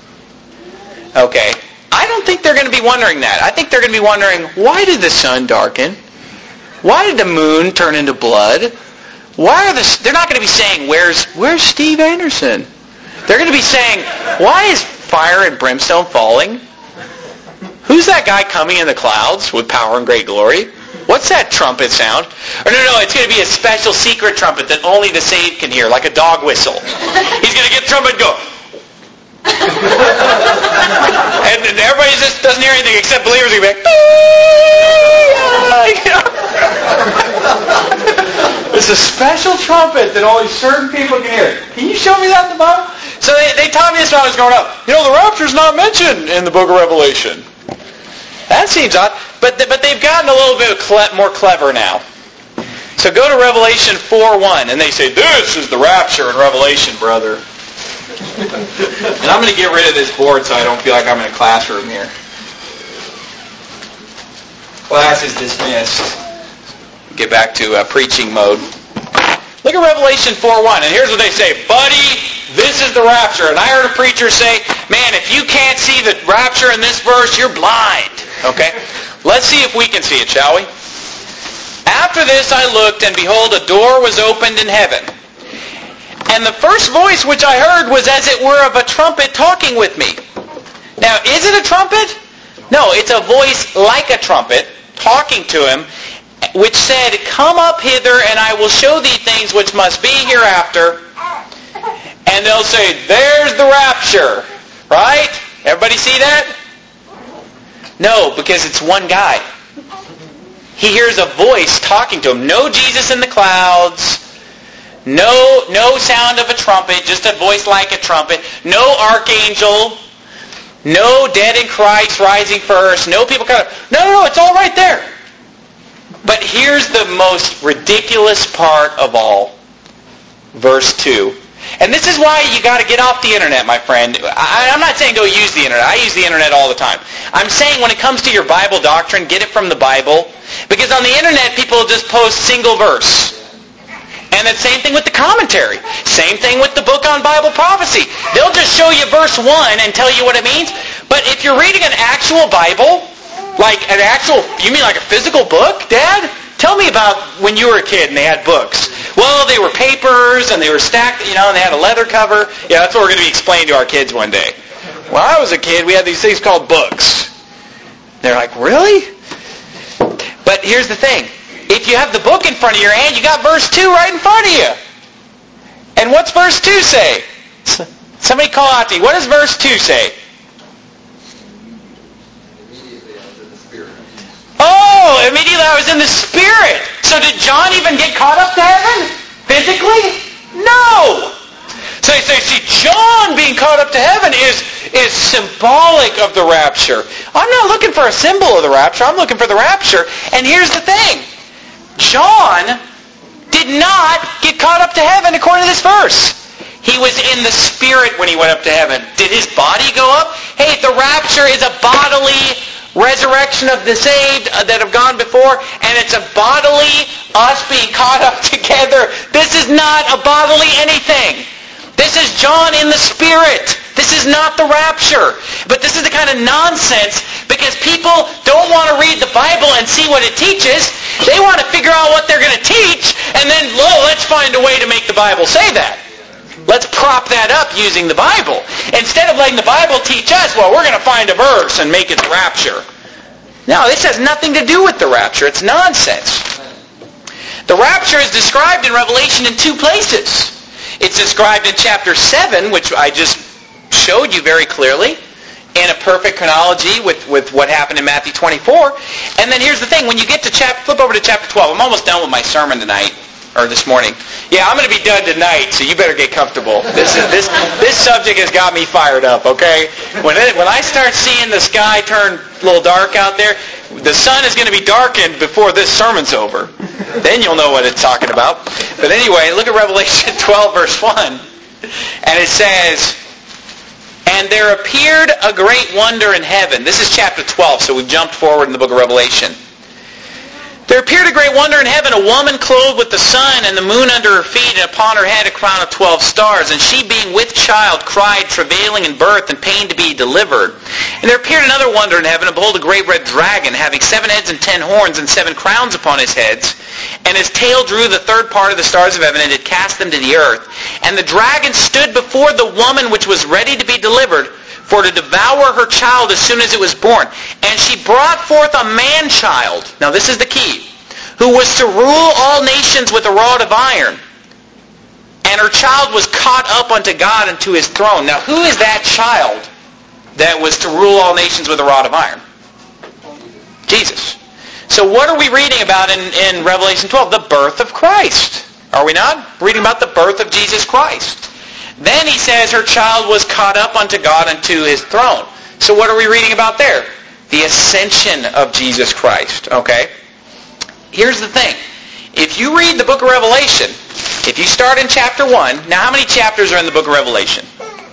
Okay. I don't think they're going to be wondering that. I think they're going to be wondering, why did the sun darken? Why did the moon turn into blood? They're not going to be saying, where's Steve Anderson? They're going to be saying, why is fire and brimstone falling? Who's that guy coming in the clouds with power and great glory? What's that trumpet sound? Or no, it's going to be a special secret trumpet that only the saved can hear, like a dog whistle. He's going to get the trumpet and go. And everybody just doesn't hear anything except believers. Will be like, it's a special trumpet that only certain people can hear. Can you show me that in the Bible? So they taught me this when I was growing up. The rapture's not mentioned in the book of Revelation. That seems odd. But they've gotten a little bit more clever now. So go to Revelation 4:1, and they say, this is the rapture in Revelation, brother. And I'm going to get rid of this board so I don't feel like I'm in a classroom here. Class is dismissed. Get back to preaching mode. Look at Revelation 4:1, and here's what they say. Buddy, this is the rapture. And I heard a preacher say, man, if you can't see the rapture in this verse, you're blind. Okay? Let's see if we can see it, shall we? After this I looked, and behold, a door was opened in heaven. And the first voice which I heard was as it were of a trumpet talking with me. Now, is it a trumpet? No, it's a voice like a trumpet talking to him, which said, come up hither, and I will show thee things which must be hereafter. And they'll say, there's the rapture. Right? Everybody see that? No, because it's one guy. He hears a voice talking to him. No Jesus in the clouds. No sound of a trumpet, just a voice like a trumpet. No archangel. No dead in Christ rising first. No people coming. No, it's all right there. But here's the most ridiculous part of all. Verse 2. And this is why you got to get off the internet, my friend. I'm not saying don't use the internet. I use the internet all the time. I'm saying when it comes to your Bible doctrine, get it from the Bible. Because on the internet, people just post single verse. And the same thing with the commentary. Same thing with the book on Bible prophecy. They'll just show you verse 1 and tell you what it means. But if you're reading an actual Bible, you mean like a physical book, Dad? Tell me about when you were a kid and they had books. Well, they were papers and they were stacked, and they had a leather cover. Yeah, that's what we're going to be explaining to our kids one day. When I was a kid, we had these things called books. They're like, really? But here's the thing. If you have the book in front of your hand, you got verse 2 right in front of you. And what's verse 2 say? Somebody call out to me. What does verse 2 say? Oh, immediately I was in the Spirit. So did John even get caught up to heaven? Physically? No. So you see, John being caught up to heaven is symbolic of the rapture. I'm not looking for a symbol of the rapture. I'm looking for the rapture. And here's the thing. John did not get caught up to heaven according to this verse. He was in the Spirit when he went up to heaven. Did his body go up? Hey, the rapture is a bodily resurrection of the saved that have gone before, and it's a bodily us being caught up together. This is not a bodily anything. This is John in the Spirit. This is not the rapture. But this is the kind of nonsense because people don't want to read the Bible and see what it teaches. They want to figure out what they're going to teach, and then, let's find a way to make the Bible say that. Let's prop that up using the Bible. Instead of letting the Bible teach us, we're going to find a verse and make it the rapture. No, this has nothing to do with the rapture. It's nonsense. The rapture is described in Revelation in two places. It's described in chapter 7, which I just showed you very clearly, in a perfect chronology with what happened in Matthew 24. And then here's the thing. When you get to flip over to chapter 12. I'm almost done with my sermon tonight. Or this morning. Yeah, I'm going to be done tonight, so you better get comfortable. This subject has got me fired up, okay? When I start seeing the sky turn a little dark out there, the sun is going to be darkened before this sermon's over. Then you'll know what it's talking about. But anyway, look at Revelation 12, verse 1. And it says, "And there appeared a great wonder in heaven." This is chapter 12, so we've jumped forward in the book of Revelation. "There appeared a great wonder in heaven, a woman clothed with the sun and the moon under her feet, and upon her head a crown of 12 stars. And she, being with child, cried, travailing in birth and pain to be delivered. And there appeared another wonder in heaven, and behold, a great red dragon, having 7 heads and 10 horns, and 7 crowns upon his heads. And his tail drew the third part of the stars of heaven, and did cast them to the earth. And the dragon stood before the woman which was ready to be delivered, for to devour her child as soon as it was born. And she brought forth a man-child," now this is the key, "who was to rule all nations with a rod of iron. And her child was caught up unto God and to his throne." Now who is that child that was to rule all nations with a rod of iron? Jesus. So what are we reading about in Revelation 12? The birth of Christ. Are we not? Reading about the birth of Jesus Christ. Then he says her child was caught up unto God and to his throne. So what are we reading about there? The ascension of Jesus Christ. Okay? Here's the thing. If you read the book of Revelation, if you start in chapter 1, now how many chapters are in the book of Revelation?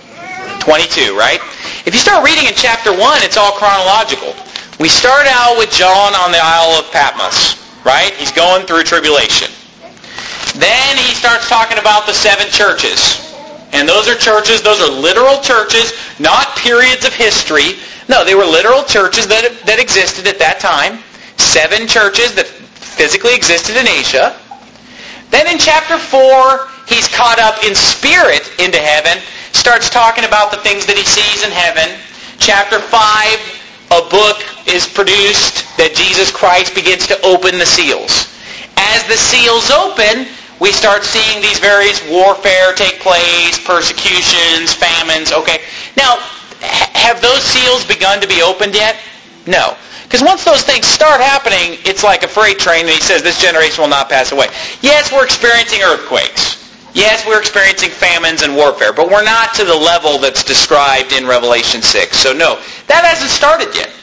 22, right? If you start reading in chapter 1, it's all chronological. We start out with John on the Isle of Patmos, right? He's going through tribulation. Then he starts talking about the 7 churches. And those are churches, those are literal churches, not periods of history. No, they were literal churches that existed at that time. 7 churches that physically existed in Asia. Then in chapter 4, he's caught up in spirit into heaven, starts talking about the things that he sees in heaven. Chapter 5, a book is produced that Jesus Christ begins to open the seals. As the seals open, we start seeing these various warfare take place, persecutions, famines. Okay. Now, have those seals begun to be opened yet? No. Because once those things start happening, it's like a freight train, and he says this generation will not pass away. Yes, we're experiencing earthquakes. Yes, we're experiencing famines and warfare, but we're not to the level that's described in Revelation 6. So no, that hasn't started yet.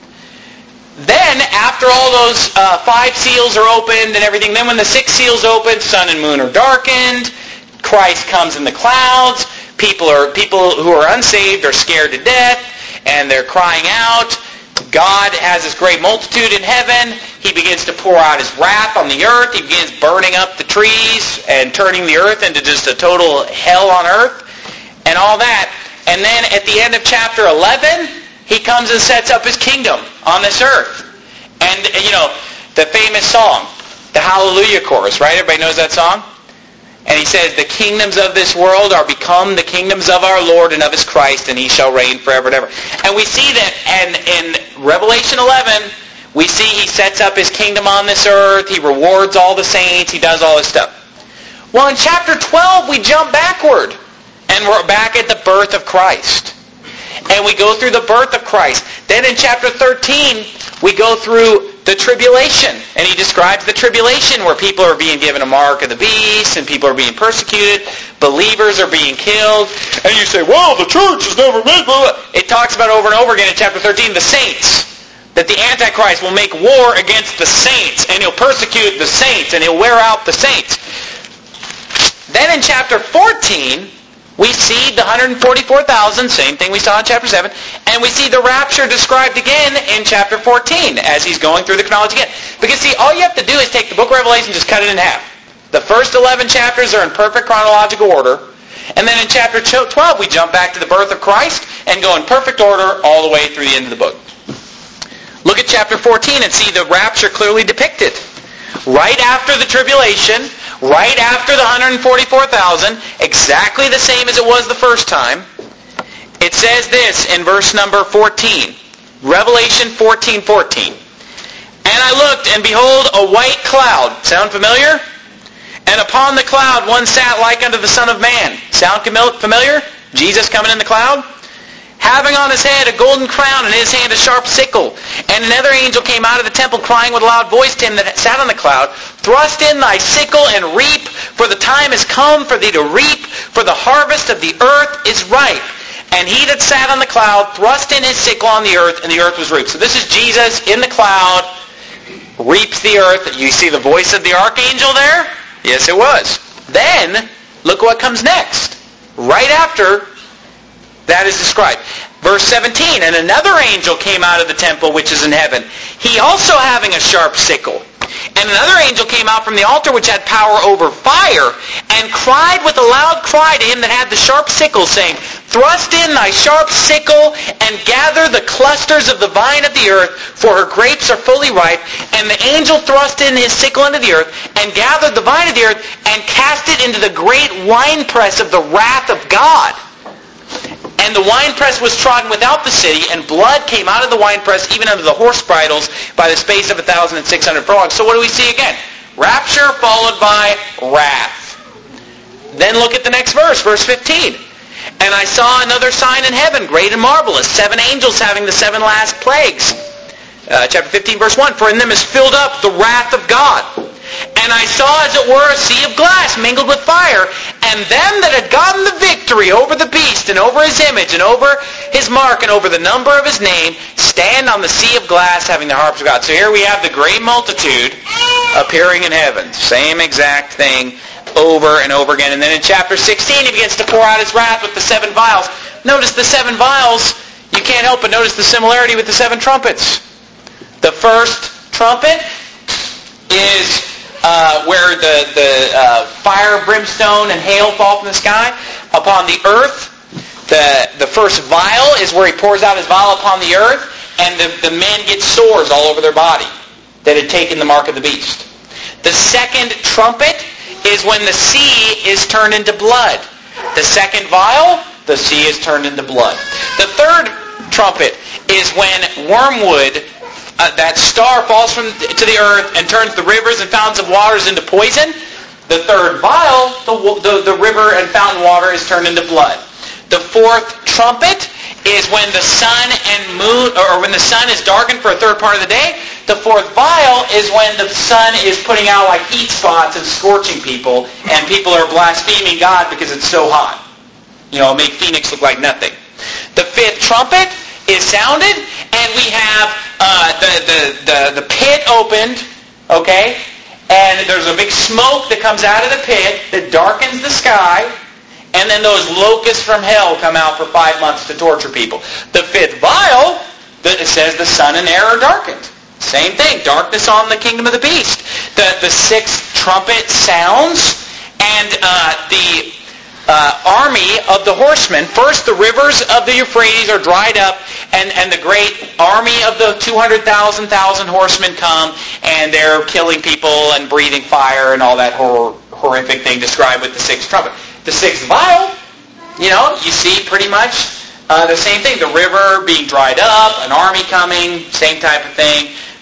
Then, after all those 5 seals are opened and everything, then when the 6 seals open, sun and moon are darkened, Christ comes in the clouds, people who are unsaved are scared to death, and they're crying out. God has this great multitude in heaven. He begins to pour out his wrath on the earth. He begins burning up the trees and turning the earth into just a total hell on earth and all that. And then at the end of chapter 11, he comes and sets up his kingdom on this earth. And, the famous song, the Hallelujah chorus, right? Everybody knows that song? And he says, "The kingdoms of this world are become the kingdoms of our Lord and of his Christ, and he shall reign forever and ever." And we see that in Revelation 11, we see he sets up his kingdom on this earth. He rewards all the saints. He does all this stuff. Well, in chapter 12, we jump backward, and we're back at the birth of Christ. And we go through the birth of Christ. Then in chapter 13, we go through the tribulation. And he describes the tribulation where people are being given a mark of the beast and people are being persecuted. Believers are being killed. And you say, well, the church has never been... It talks about over and over again in chapter 13, the saints. That the Antichrist will make war against the saints. And he'll persecute the saints. And he'll wear out the saints. Then in chapter 14... we see the 144,000, same thing we saw in chapter 7, and we see the rapture described again in chapter 14 as he's going through the chronology again. Because see, all you have to do is take the book of Revelation and just cut it in half. The first 11 chapters are in perfect chronological order, and then in chapter 12 we jump back to the birth of Christ and go in perfect order all the way through the end of the book. Look at chapter 14 and see the rapture clearly depicted. Right after the tribulation, right after the 144,000, exactly the same as it was the first time. It says this in verse number 14. Revelation 14:14. And I looked, and behold, a white cloud. Sound familiar? And upon the cloud one sat like unto the Son of Man. Sound familiar? Jesus coming in the cloud? Having on his head a golden crown, and in his hand a sharp sickle. And another angel came out of the temple, crying with a loud voice to him that sat on the cloud, Thrust in thy sickle and reap, for the time is come for thee to reap, for the harvest of the earth is ripe. And he that sat on the cloud thrust in his sickle on the earth, and the earth was reaped. So this is Jesus in the cloud, reaps the earth. You see the voice of the archangel there? Yes, it was. Then, look what comes next. Right after that is described. Verse 17, and another angel came out of the temple which is in heaven, he also having a sharp sickle. And another angel came out from the altar which had power over fire, and cried with a loud cry to him that had the sharp sickle, saying, Thrust in thy sharp sickle, and gather the clusters of the vine of the earth, for her grapes are fully ripe. And the angel thrust in his sickle into the earth, and gathered the vine of the earth, and cast it into the great winepress of the wrath of God. And the winepress was trodden without the city, and blood came out of the winepress, even under the horse bridles, by the space of 1,600 furlongs. So what do we see again? Rapture followed by wrath. Then look at the next verse, verse 15. And I saw another sign in heaven, great and marvelous, 7 angels having the 7 last plagues. Chapter 15, verse 1. For in them is filled up the wrath of God. And I saw, as it were, a sea of glass mingled with fire, and them that had gotten the victory over the beast, and over his image, and over his mark, and over the number of his name, stand on the sea of glass, having the harps of God. So here we have the great multitude appearing in heaven. Same exact thing over and over again. And then in chapter 16, he begins to pour out his wrath with the 7 vials. Notice the 7 vials, you can't help but notice the similarity with the 7 trumpets. The first trumpet is where the fire, brimstone, and hail fall from the sky upon the earth. The first vial is where he pours out his vial upon the earth, and the men get sores all over their body that had taken the mark of the beast. The second trumpet is when the sea is turned into blood. The second vial, the sea is turned into blood. The third trumpet is when wormwood, that star, falls to the earth and turns the rivers and fountains of waters into poison. The third vial, the river and fountain water, is turned into blood. The fourth trumpet is when the sun and moon, or when the sun is darkened for a third part of the day. The fourth vial is when the sun is putting out like heat spots and scorching people, and people are blaspheming God because it's so hot. Make Phoenix look like nothing. The fifth trumpet is sounded, and we have the pit opened, okay? And there's a big smoke that comes out of the pit that darkens the sky, and then those locusts from hell come out for 5 months to torture people. The fifth vial, it says the sun and air are darkened. Same thing, darkness on the kingdom of the beast. The sixth trumpet sounds, and the army of the horsemen, first the rivers of the Euphrates are dried up, and the great army of the 200,000 horsemen come, and they're killing people and breathing fire and all that horrific thing described with the sixth trumpet. The sixth vial, you see pretty much the same thing. The river being dried up, an army coming, same type of thing.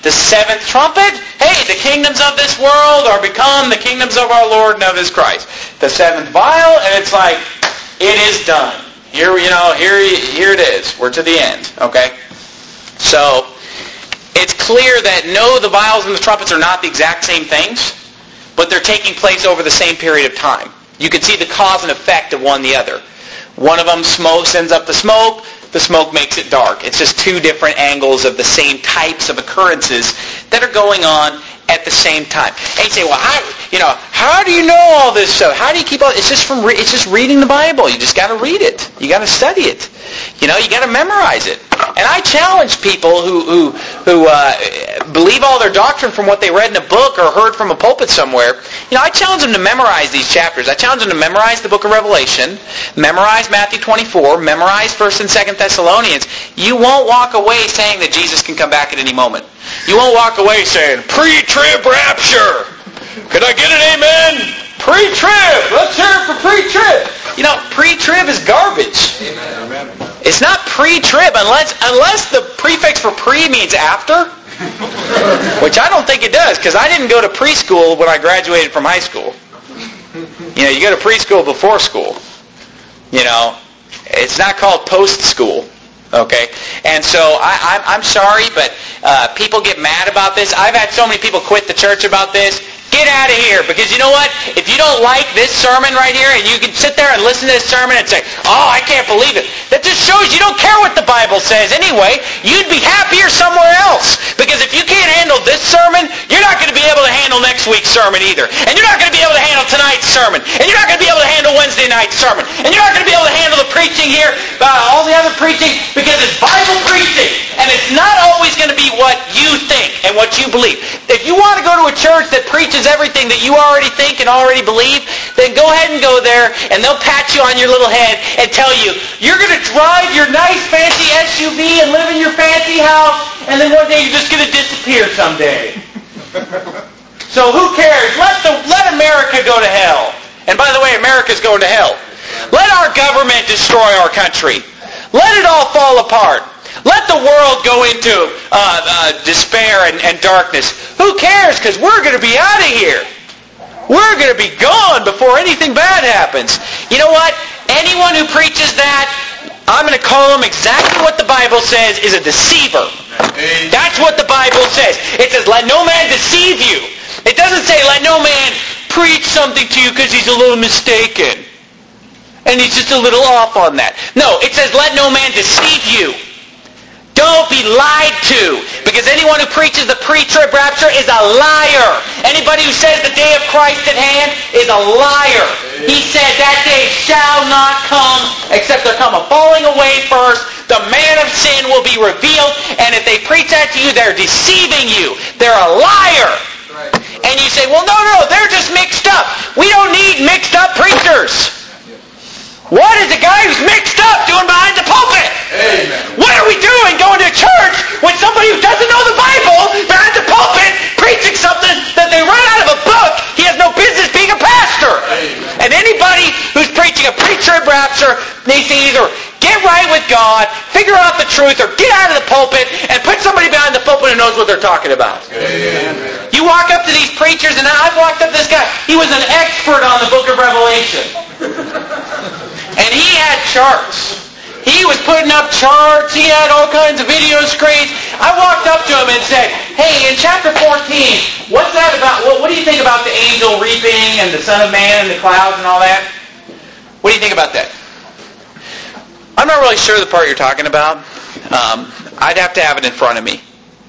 The seventh trumpet, hey, the kingdoms of this world are become the kingdoms of our Lord and of His Christ. The seventh vial, and it's like, it is done. Here it is. We're to the end. Okay? So, it's clear that no, the vials and the trumpets are not the exact same things, but they're taking place over the same period of time. You can see the cause and effect of one the other. One of them sends up the smoke makes it dark. It's just two different angles of the same types of occurrences that are going on at the same time. And you say, well, how do you know all this stuff? How do you keep all? It's just reading the Bible. You just got to read it. You got to study it. You got to memorize it. And I challenge people who believe all their doctrine from what they read in a book or heard from a pulpit somewhere. I challenge them to memorize these chapters. I challenge them to memorize the book of Revelation, memorize Matthew 24, memorize 1st and 2nd Thessalonians. You won't walk away saying that Jesus can come back at any moment. You won't walk away saying, pre-trib rapture. Could I get an amen? Pre-trib. Let's hear it for pre-trib. Pre-trib is garbage. Amen. It's not pre-trib unless the prefix for pre means after, which I don't think it does, because I didn't go to preschool when I graduated from high school. You go to preschool before school. It's not called post-school. Okay? And so I'm sorry, but people get mad about this. I've had so many people quit the church about this. Get out of here, because you know what? If you don't like this sermon right here, and you can sit there and listen to this sermon and say, oh, I can't believe it. That just shows you don't care what the Bible says anyway. You'd be happier somewhere else. Because if you can't handle this sermon, you're not going to be able to handle next week's sermon either. And you're not going to be able to handle tonight's sermon. And you're not going to be able to handle Wednesday night's sermon. And you're not going to be able to handle the preaching here, all the other preaching, because it's Bible preaching. And it's not always going to be what you think and what you believe. If you want to go to a church that preaches everything that you already think and already believe, then go ahead and go there, and they'll pat you on your little head and tell you, you're going to drive your nice fancy SUV and live in your fancy house, and then one day you're just going to disappear someday. So who cares? Let America go to hell. And by the way, America's going to hell. Let our government destroy our country. Let it all fall apart. Let the world go into despair and darkness. Who cares? Because we're going to be out of here. We're going to be gone before anything bad happens. You know what? Anyone who preaches that, I'm going to call them exactly what the Bible says is a deceiver. That's what the Bible says. It says, let no man deceive you. It doesn't say, let no man preach something to you because he's a little mistaken. And he's just a little off on that. No, it says, let no man deceive you. Don't be lied to, because anyone who preaches the pre-trib rapture is a liar. Anybody who says the day of Christ at hand is a liar. He said that day shall not come except there come a falling away first. The man of sin will be revealed, and if they preach that to you, they're deceiving you. They're a liar. And you say, well, no, they're just mixed up. We don't need mixed up preachers. What is the guy who's mixed up doing behind the pulpit? Amen. What are we doing going to church when somebody who doesn't know the Bible behind the pulpit preaching something that they read out of a book? He has no business being a pastor. Amen. And anybody who's preaching a pre-trib rapture needs to either get right with God, figure out the truth, or get out of the pulpit and put somebody behind the pulpit who knows what they're talking about. Amen. You walk up to these preachers, and I've walked up to this guy. He was an expert on the book of Revelation. And he had charts. He was putting up charts. He had all kinds of video screens. I walked up to him and said, hey, in chapter 14, what's that about? What do you think about the angel reaping and the Son of Man and the clouds and all that? What do you think about that? I'm not really sure the part you're talking about. I'd have to have it in front of me.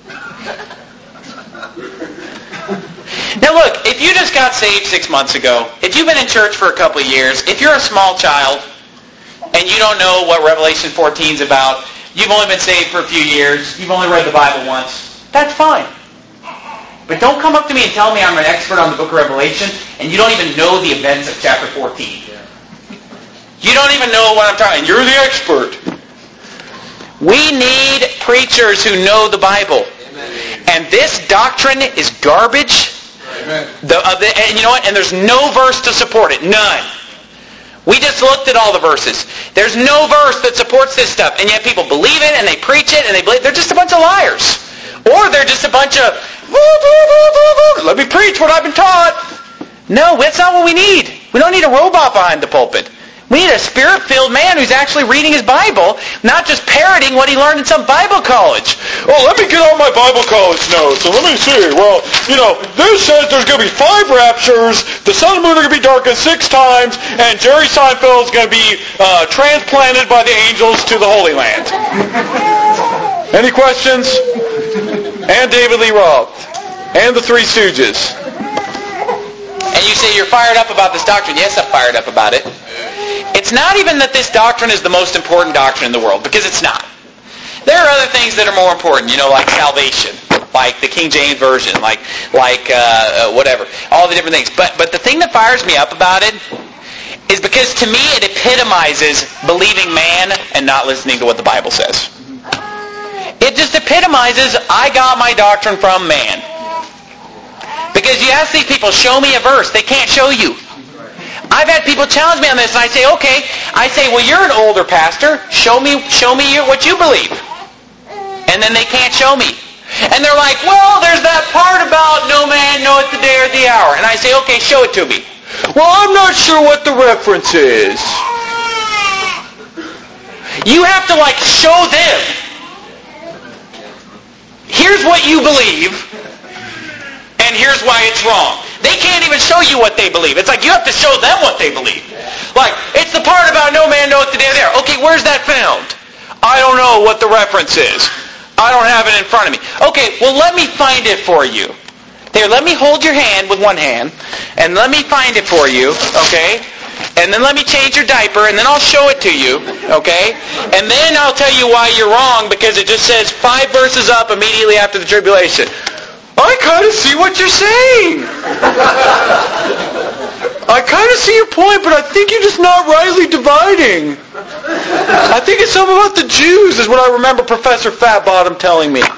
Now look, if you just got saved 6 months ago, if you've been in church for a couple of years, if you're a small child and you don't know what Revelation 14 is about, you've only been saved for a few years, you've only read the Bible once, that's fine. But don't come up to me and tell me I'm an expert on the book of Revelation and you don't even know the events of chapter 14. You don't even know what I'm talking about. You're the expert. We need preachers who know the Bible. Amen. And this doctrine is garbage. Amen. And you know what? And there's no verse to support it. None. We just looked at all the verses. There's no verse that supports this stuff. And yet people believe it and they preach it and they believe. They're just a bunch of liars. Or they're just a bunch of, let me preach what I've been taught. No, that's not what we need. We don't need a robot behind the pulpit. We need a Spirit-filled man who's actually reading his Bible, not just parroting what he learned in some Bible college. Oh, let me get all my Bible college notes, and let me see. Well, this says there's going to be 5 raptures, the sun and moon are going to be darkened 6 times, and Jerry Seinfeld is going to be transplanted by the angels to the Holy Land. Any questions? And David Lee Roth. And the Three Stooges. And you say you're fired up about this doctrine. Yes, I'm fired up about it. It's not even that this doctrine is the most important doctrine in the world, because it's not. There are other things that are more important, like salvation, like the King James Version, like whatever, all the different things. But the thing that fires me up about it is because to me it epitomizes believing man and not listening to what the Bible says. It just epitomizes, I got my doctrine from man. Because you ask these people, show me a verse. They can't show you. I've had people challenge me on this, and I say, okay. I say, well, you're an older pastor. Show me what you believe. And then they can't show me. And they're like, well, there's that part about no man knoweth the day or the hour. And I say, okay, show it to me. Well, I'm not sure what the reference is. You have to, show them. Here's what you believe, and here's why it's wrong. They can't even show you what they believe. It's like you have to show them what they believe. It's the part about no man knoweth the day or the hour. Okay, where's that found? I don't know what the reference is. I don't have it in front of me. Okay, well, let me find it for you. There, let me hold your hand with one hand, and let me find it for you, okay? And then let me change your diaper, and then I'll show it to you, okay? And then I'll tell you why you're wrong, because it just says 5 verses up immediately after the tribulation. I kind of see what you're saying. I kind of see your point, but I think you're just not rightly dividing. I think it's something about the Jews is what I remember Professor Fatbottom telling me.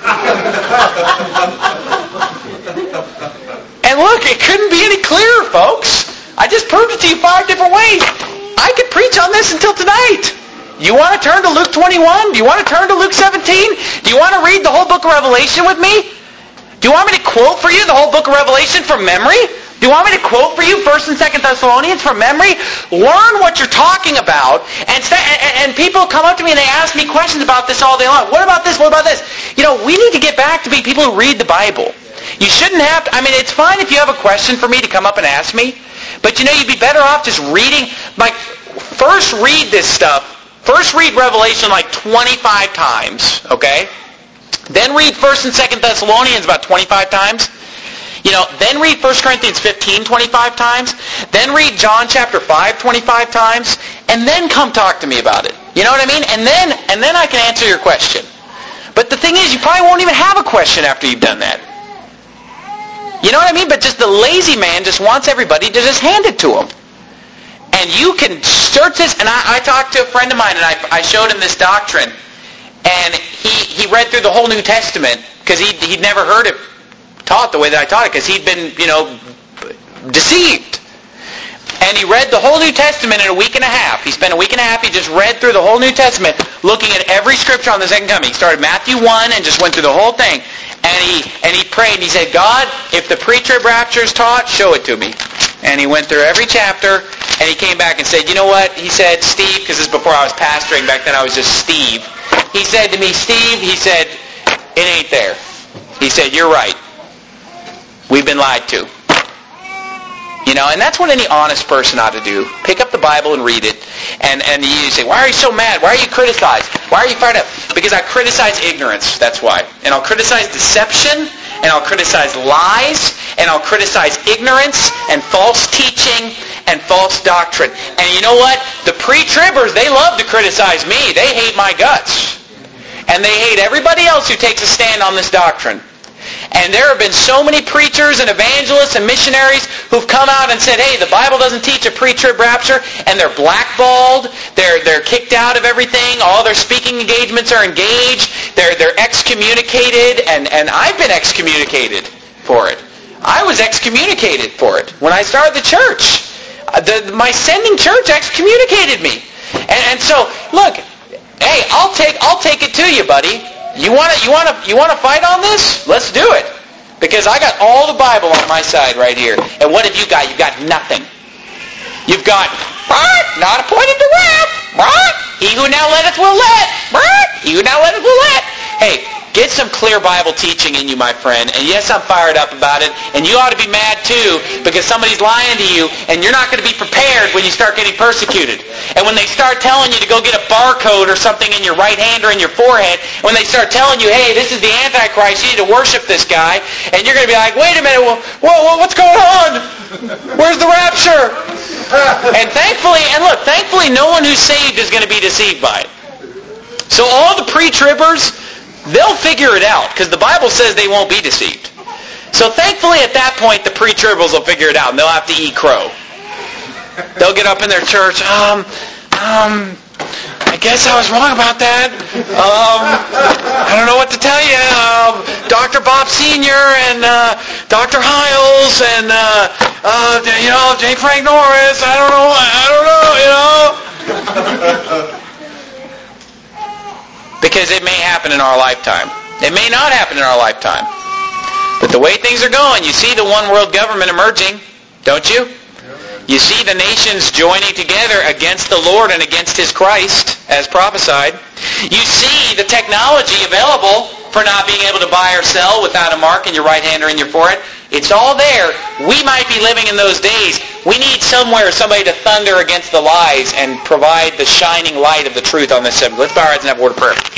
And look, it couldn't be any clearer, folks. I just proved it to you 5 different ways. I could preach on this until tonight. You want to turn to Luke 21? Do you want to turn to Luke 17? Do you want to read the whole book of Revelation with me? Do you want me to quote for you the whole book of Revelation from memory? Do you want me to quote for you 1st and 2nd Thessalonians from memory? Learn what you're talking about. And people come up to me and they ask me questions about this all day long. What about this? What about this? We need to get back to being people who read the Bible. You shouldn't have to, it's fine if you have a question for me to come up and ask me. But you'd be better off just reading. First read this stuff. First read Revelation 25 times. Okay? Then read 1st and 2nd Thessalonians about 25 times. Then read 1 Corinthians 15 25 times. Then read John chapter 5 25 times. And then come talk to me about it. You know what I mean? And then I can answer your question. But the thing is, you probably won't even have a question after you've done that. You know what I mean? But just the lazy man just wants everybody to just hand it to him. And you can search this. And I talked to a friend of mine, and I showed him this doctrine. And he read through the whole New Testament because he'd never heard it taught the way that I taught it because he'd been, deceived. And he read the whole New Testament in a week and a half. He spent a week and a half. He just read through the whole New Testament looking at every scripture on the second coming. He started Matthew 1 and just went through the whole thing. And he prayed and he said, God, if the pre-trib rapture is taught, show it to me. And he went through every chapter and he came back and said, you know what? He said, Steve, because this is before I was pastoring. Back then I was just Steve. He said to me, Steve, he said, it ain't there. He said, you're right. We've been lied to. And that's what any honest person ought to do. Pick up the Bible and read it. And you say, why are you so mad? Why are you criticized? Why are you fired up? Because I criticize ignorance. That's why. And I'll criticize deception. And I'll criticize lies. And I'll criticize ignorance and false teaching and false doctrine. And you know what? The pre-tribbers, they love to criticize me. They hate my guts. And they hate everybody else who takes a stand on this doctrine. And there have been so many preachers and evangelists and missionaries who've come out and said, hey, the Bible doesn't teach a pre-trib rapture, and they're blackballed, they're kicked out of everything, all their speaking engagements are engaged, they're excommunicated, and I've been excommunicated for it. I was excommunicated for it when I started the church. My sending church excommunicated me. And so, look, hey, I'll take it to you, buddy. You want to fight on this? Let's do it. Because I got all the Bible on my side right here. And what have you got? You've got nothing. You've got, not appointed to wrath. He who now letteth will let. He who now letteth will let. Hey, get some clear Bible teaching in you, my friend. And yes, I'm fired up about it. And you ought to be mad too, because somebody's lying to you, and you're not going to be prepared when you start getting persecuted. And when they start telling you to go get a barcode or something in your right hand or in your forehead, when they start telling you, hey, this is the Antichrist, you need to worship this guy, and you're going to be like, wait a minute, what's going on? Where's the rapture? And thankfully, no one who's saved is going to be deceived by it. So all the pre-tribbers, they'll figure it out, because the Bible says they won't be deceived. So thankfully at that point, the pre-tribbers will figure it out, and they'll have to eat crow. They'll get up in their church, I guess I was wrong about that. I don't know what to tell you. Dr. Bob Sr. and Dr. Hiles and, J. Frank Norris, I don't know. Because it may happen in our lifetime. It may not happen in our lifetime. But the way things are going, you see the one world government emerging, don't you? You see the nations joining together against the Lord and against His Christ, as prophesied. You see the technology available for not being able to buy or sell without a mark in your right hand or in your forehead. It's all there. We might be living in those days. We need somebody to thunder against the lies and provide the shining light of the truth on this subject. Let's bow our heads and have a word of prayer.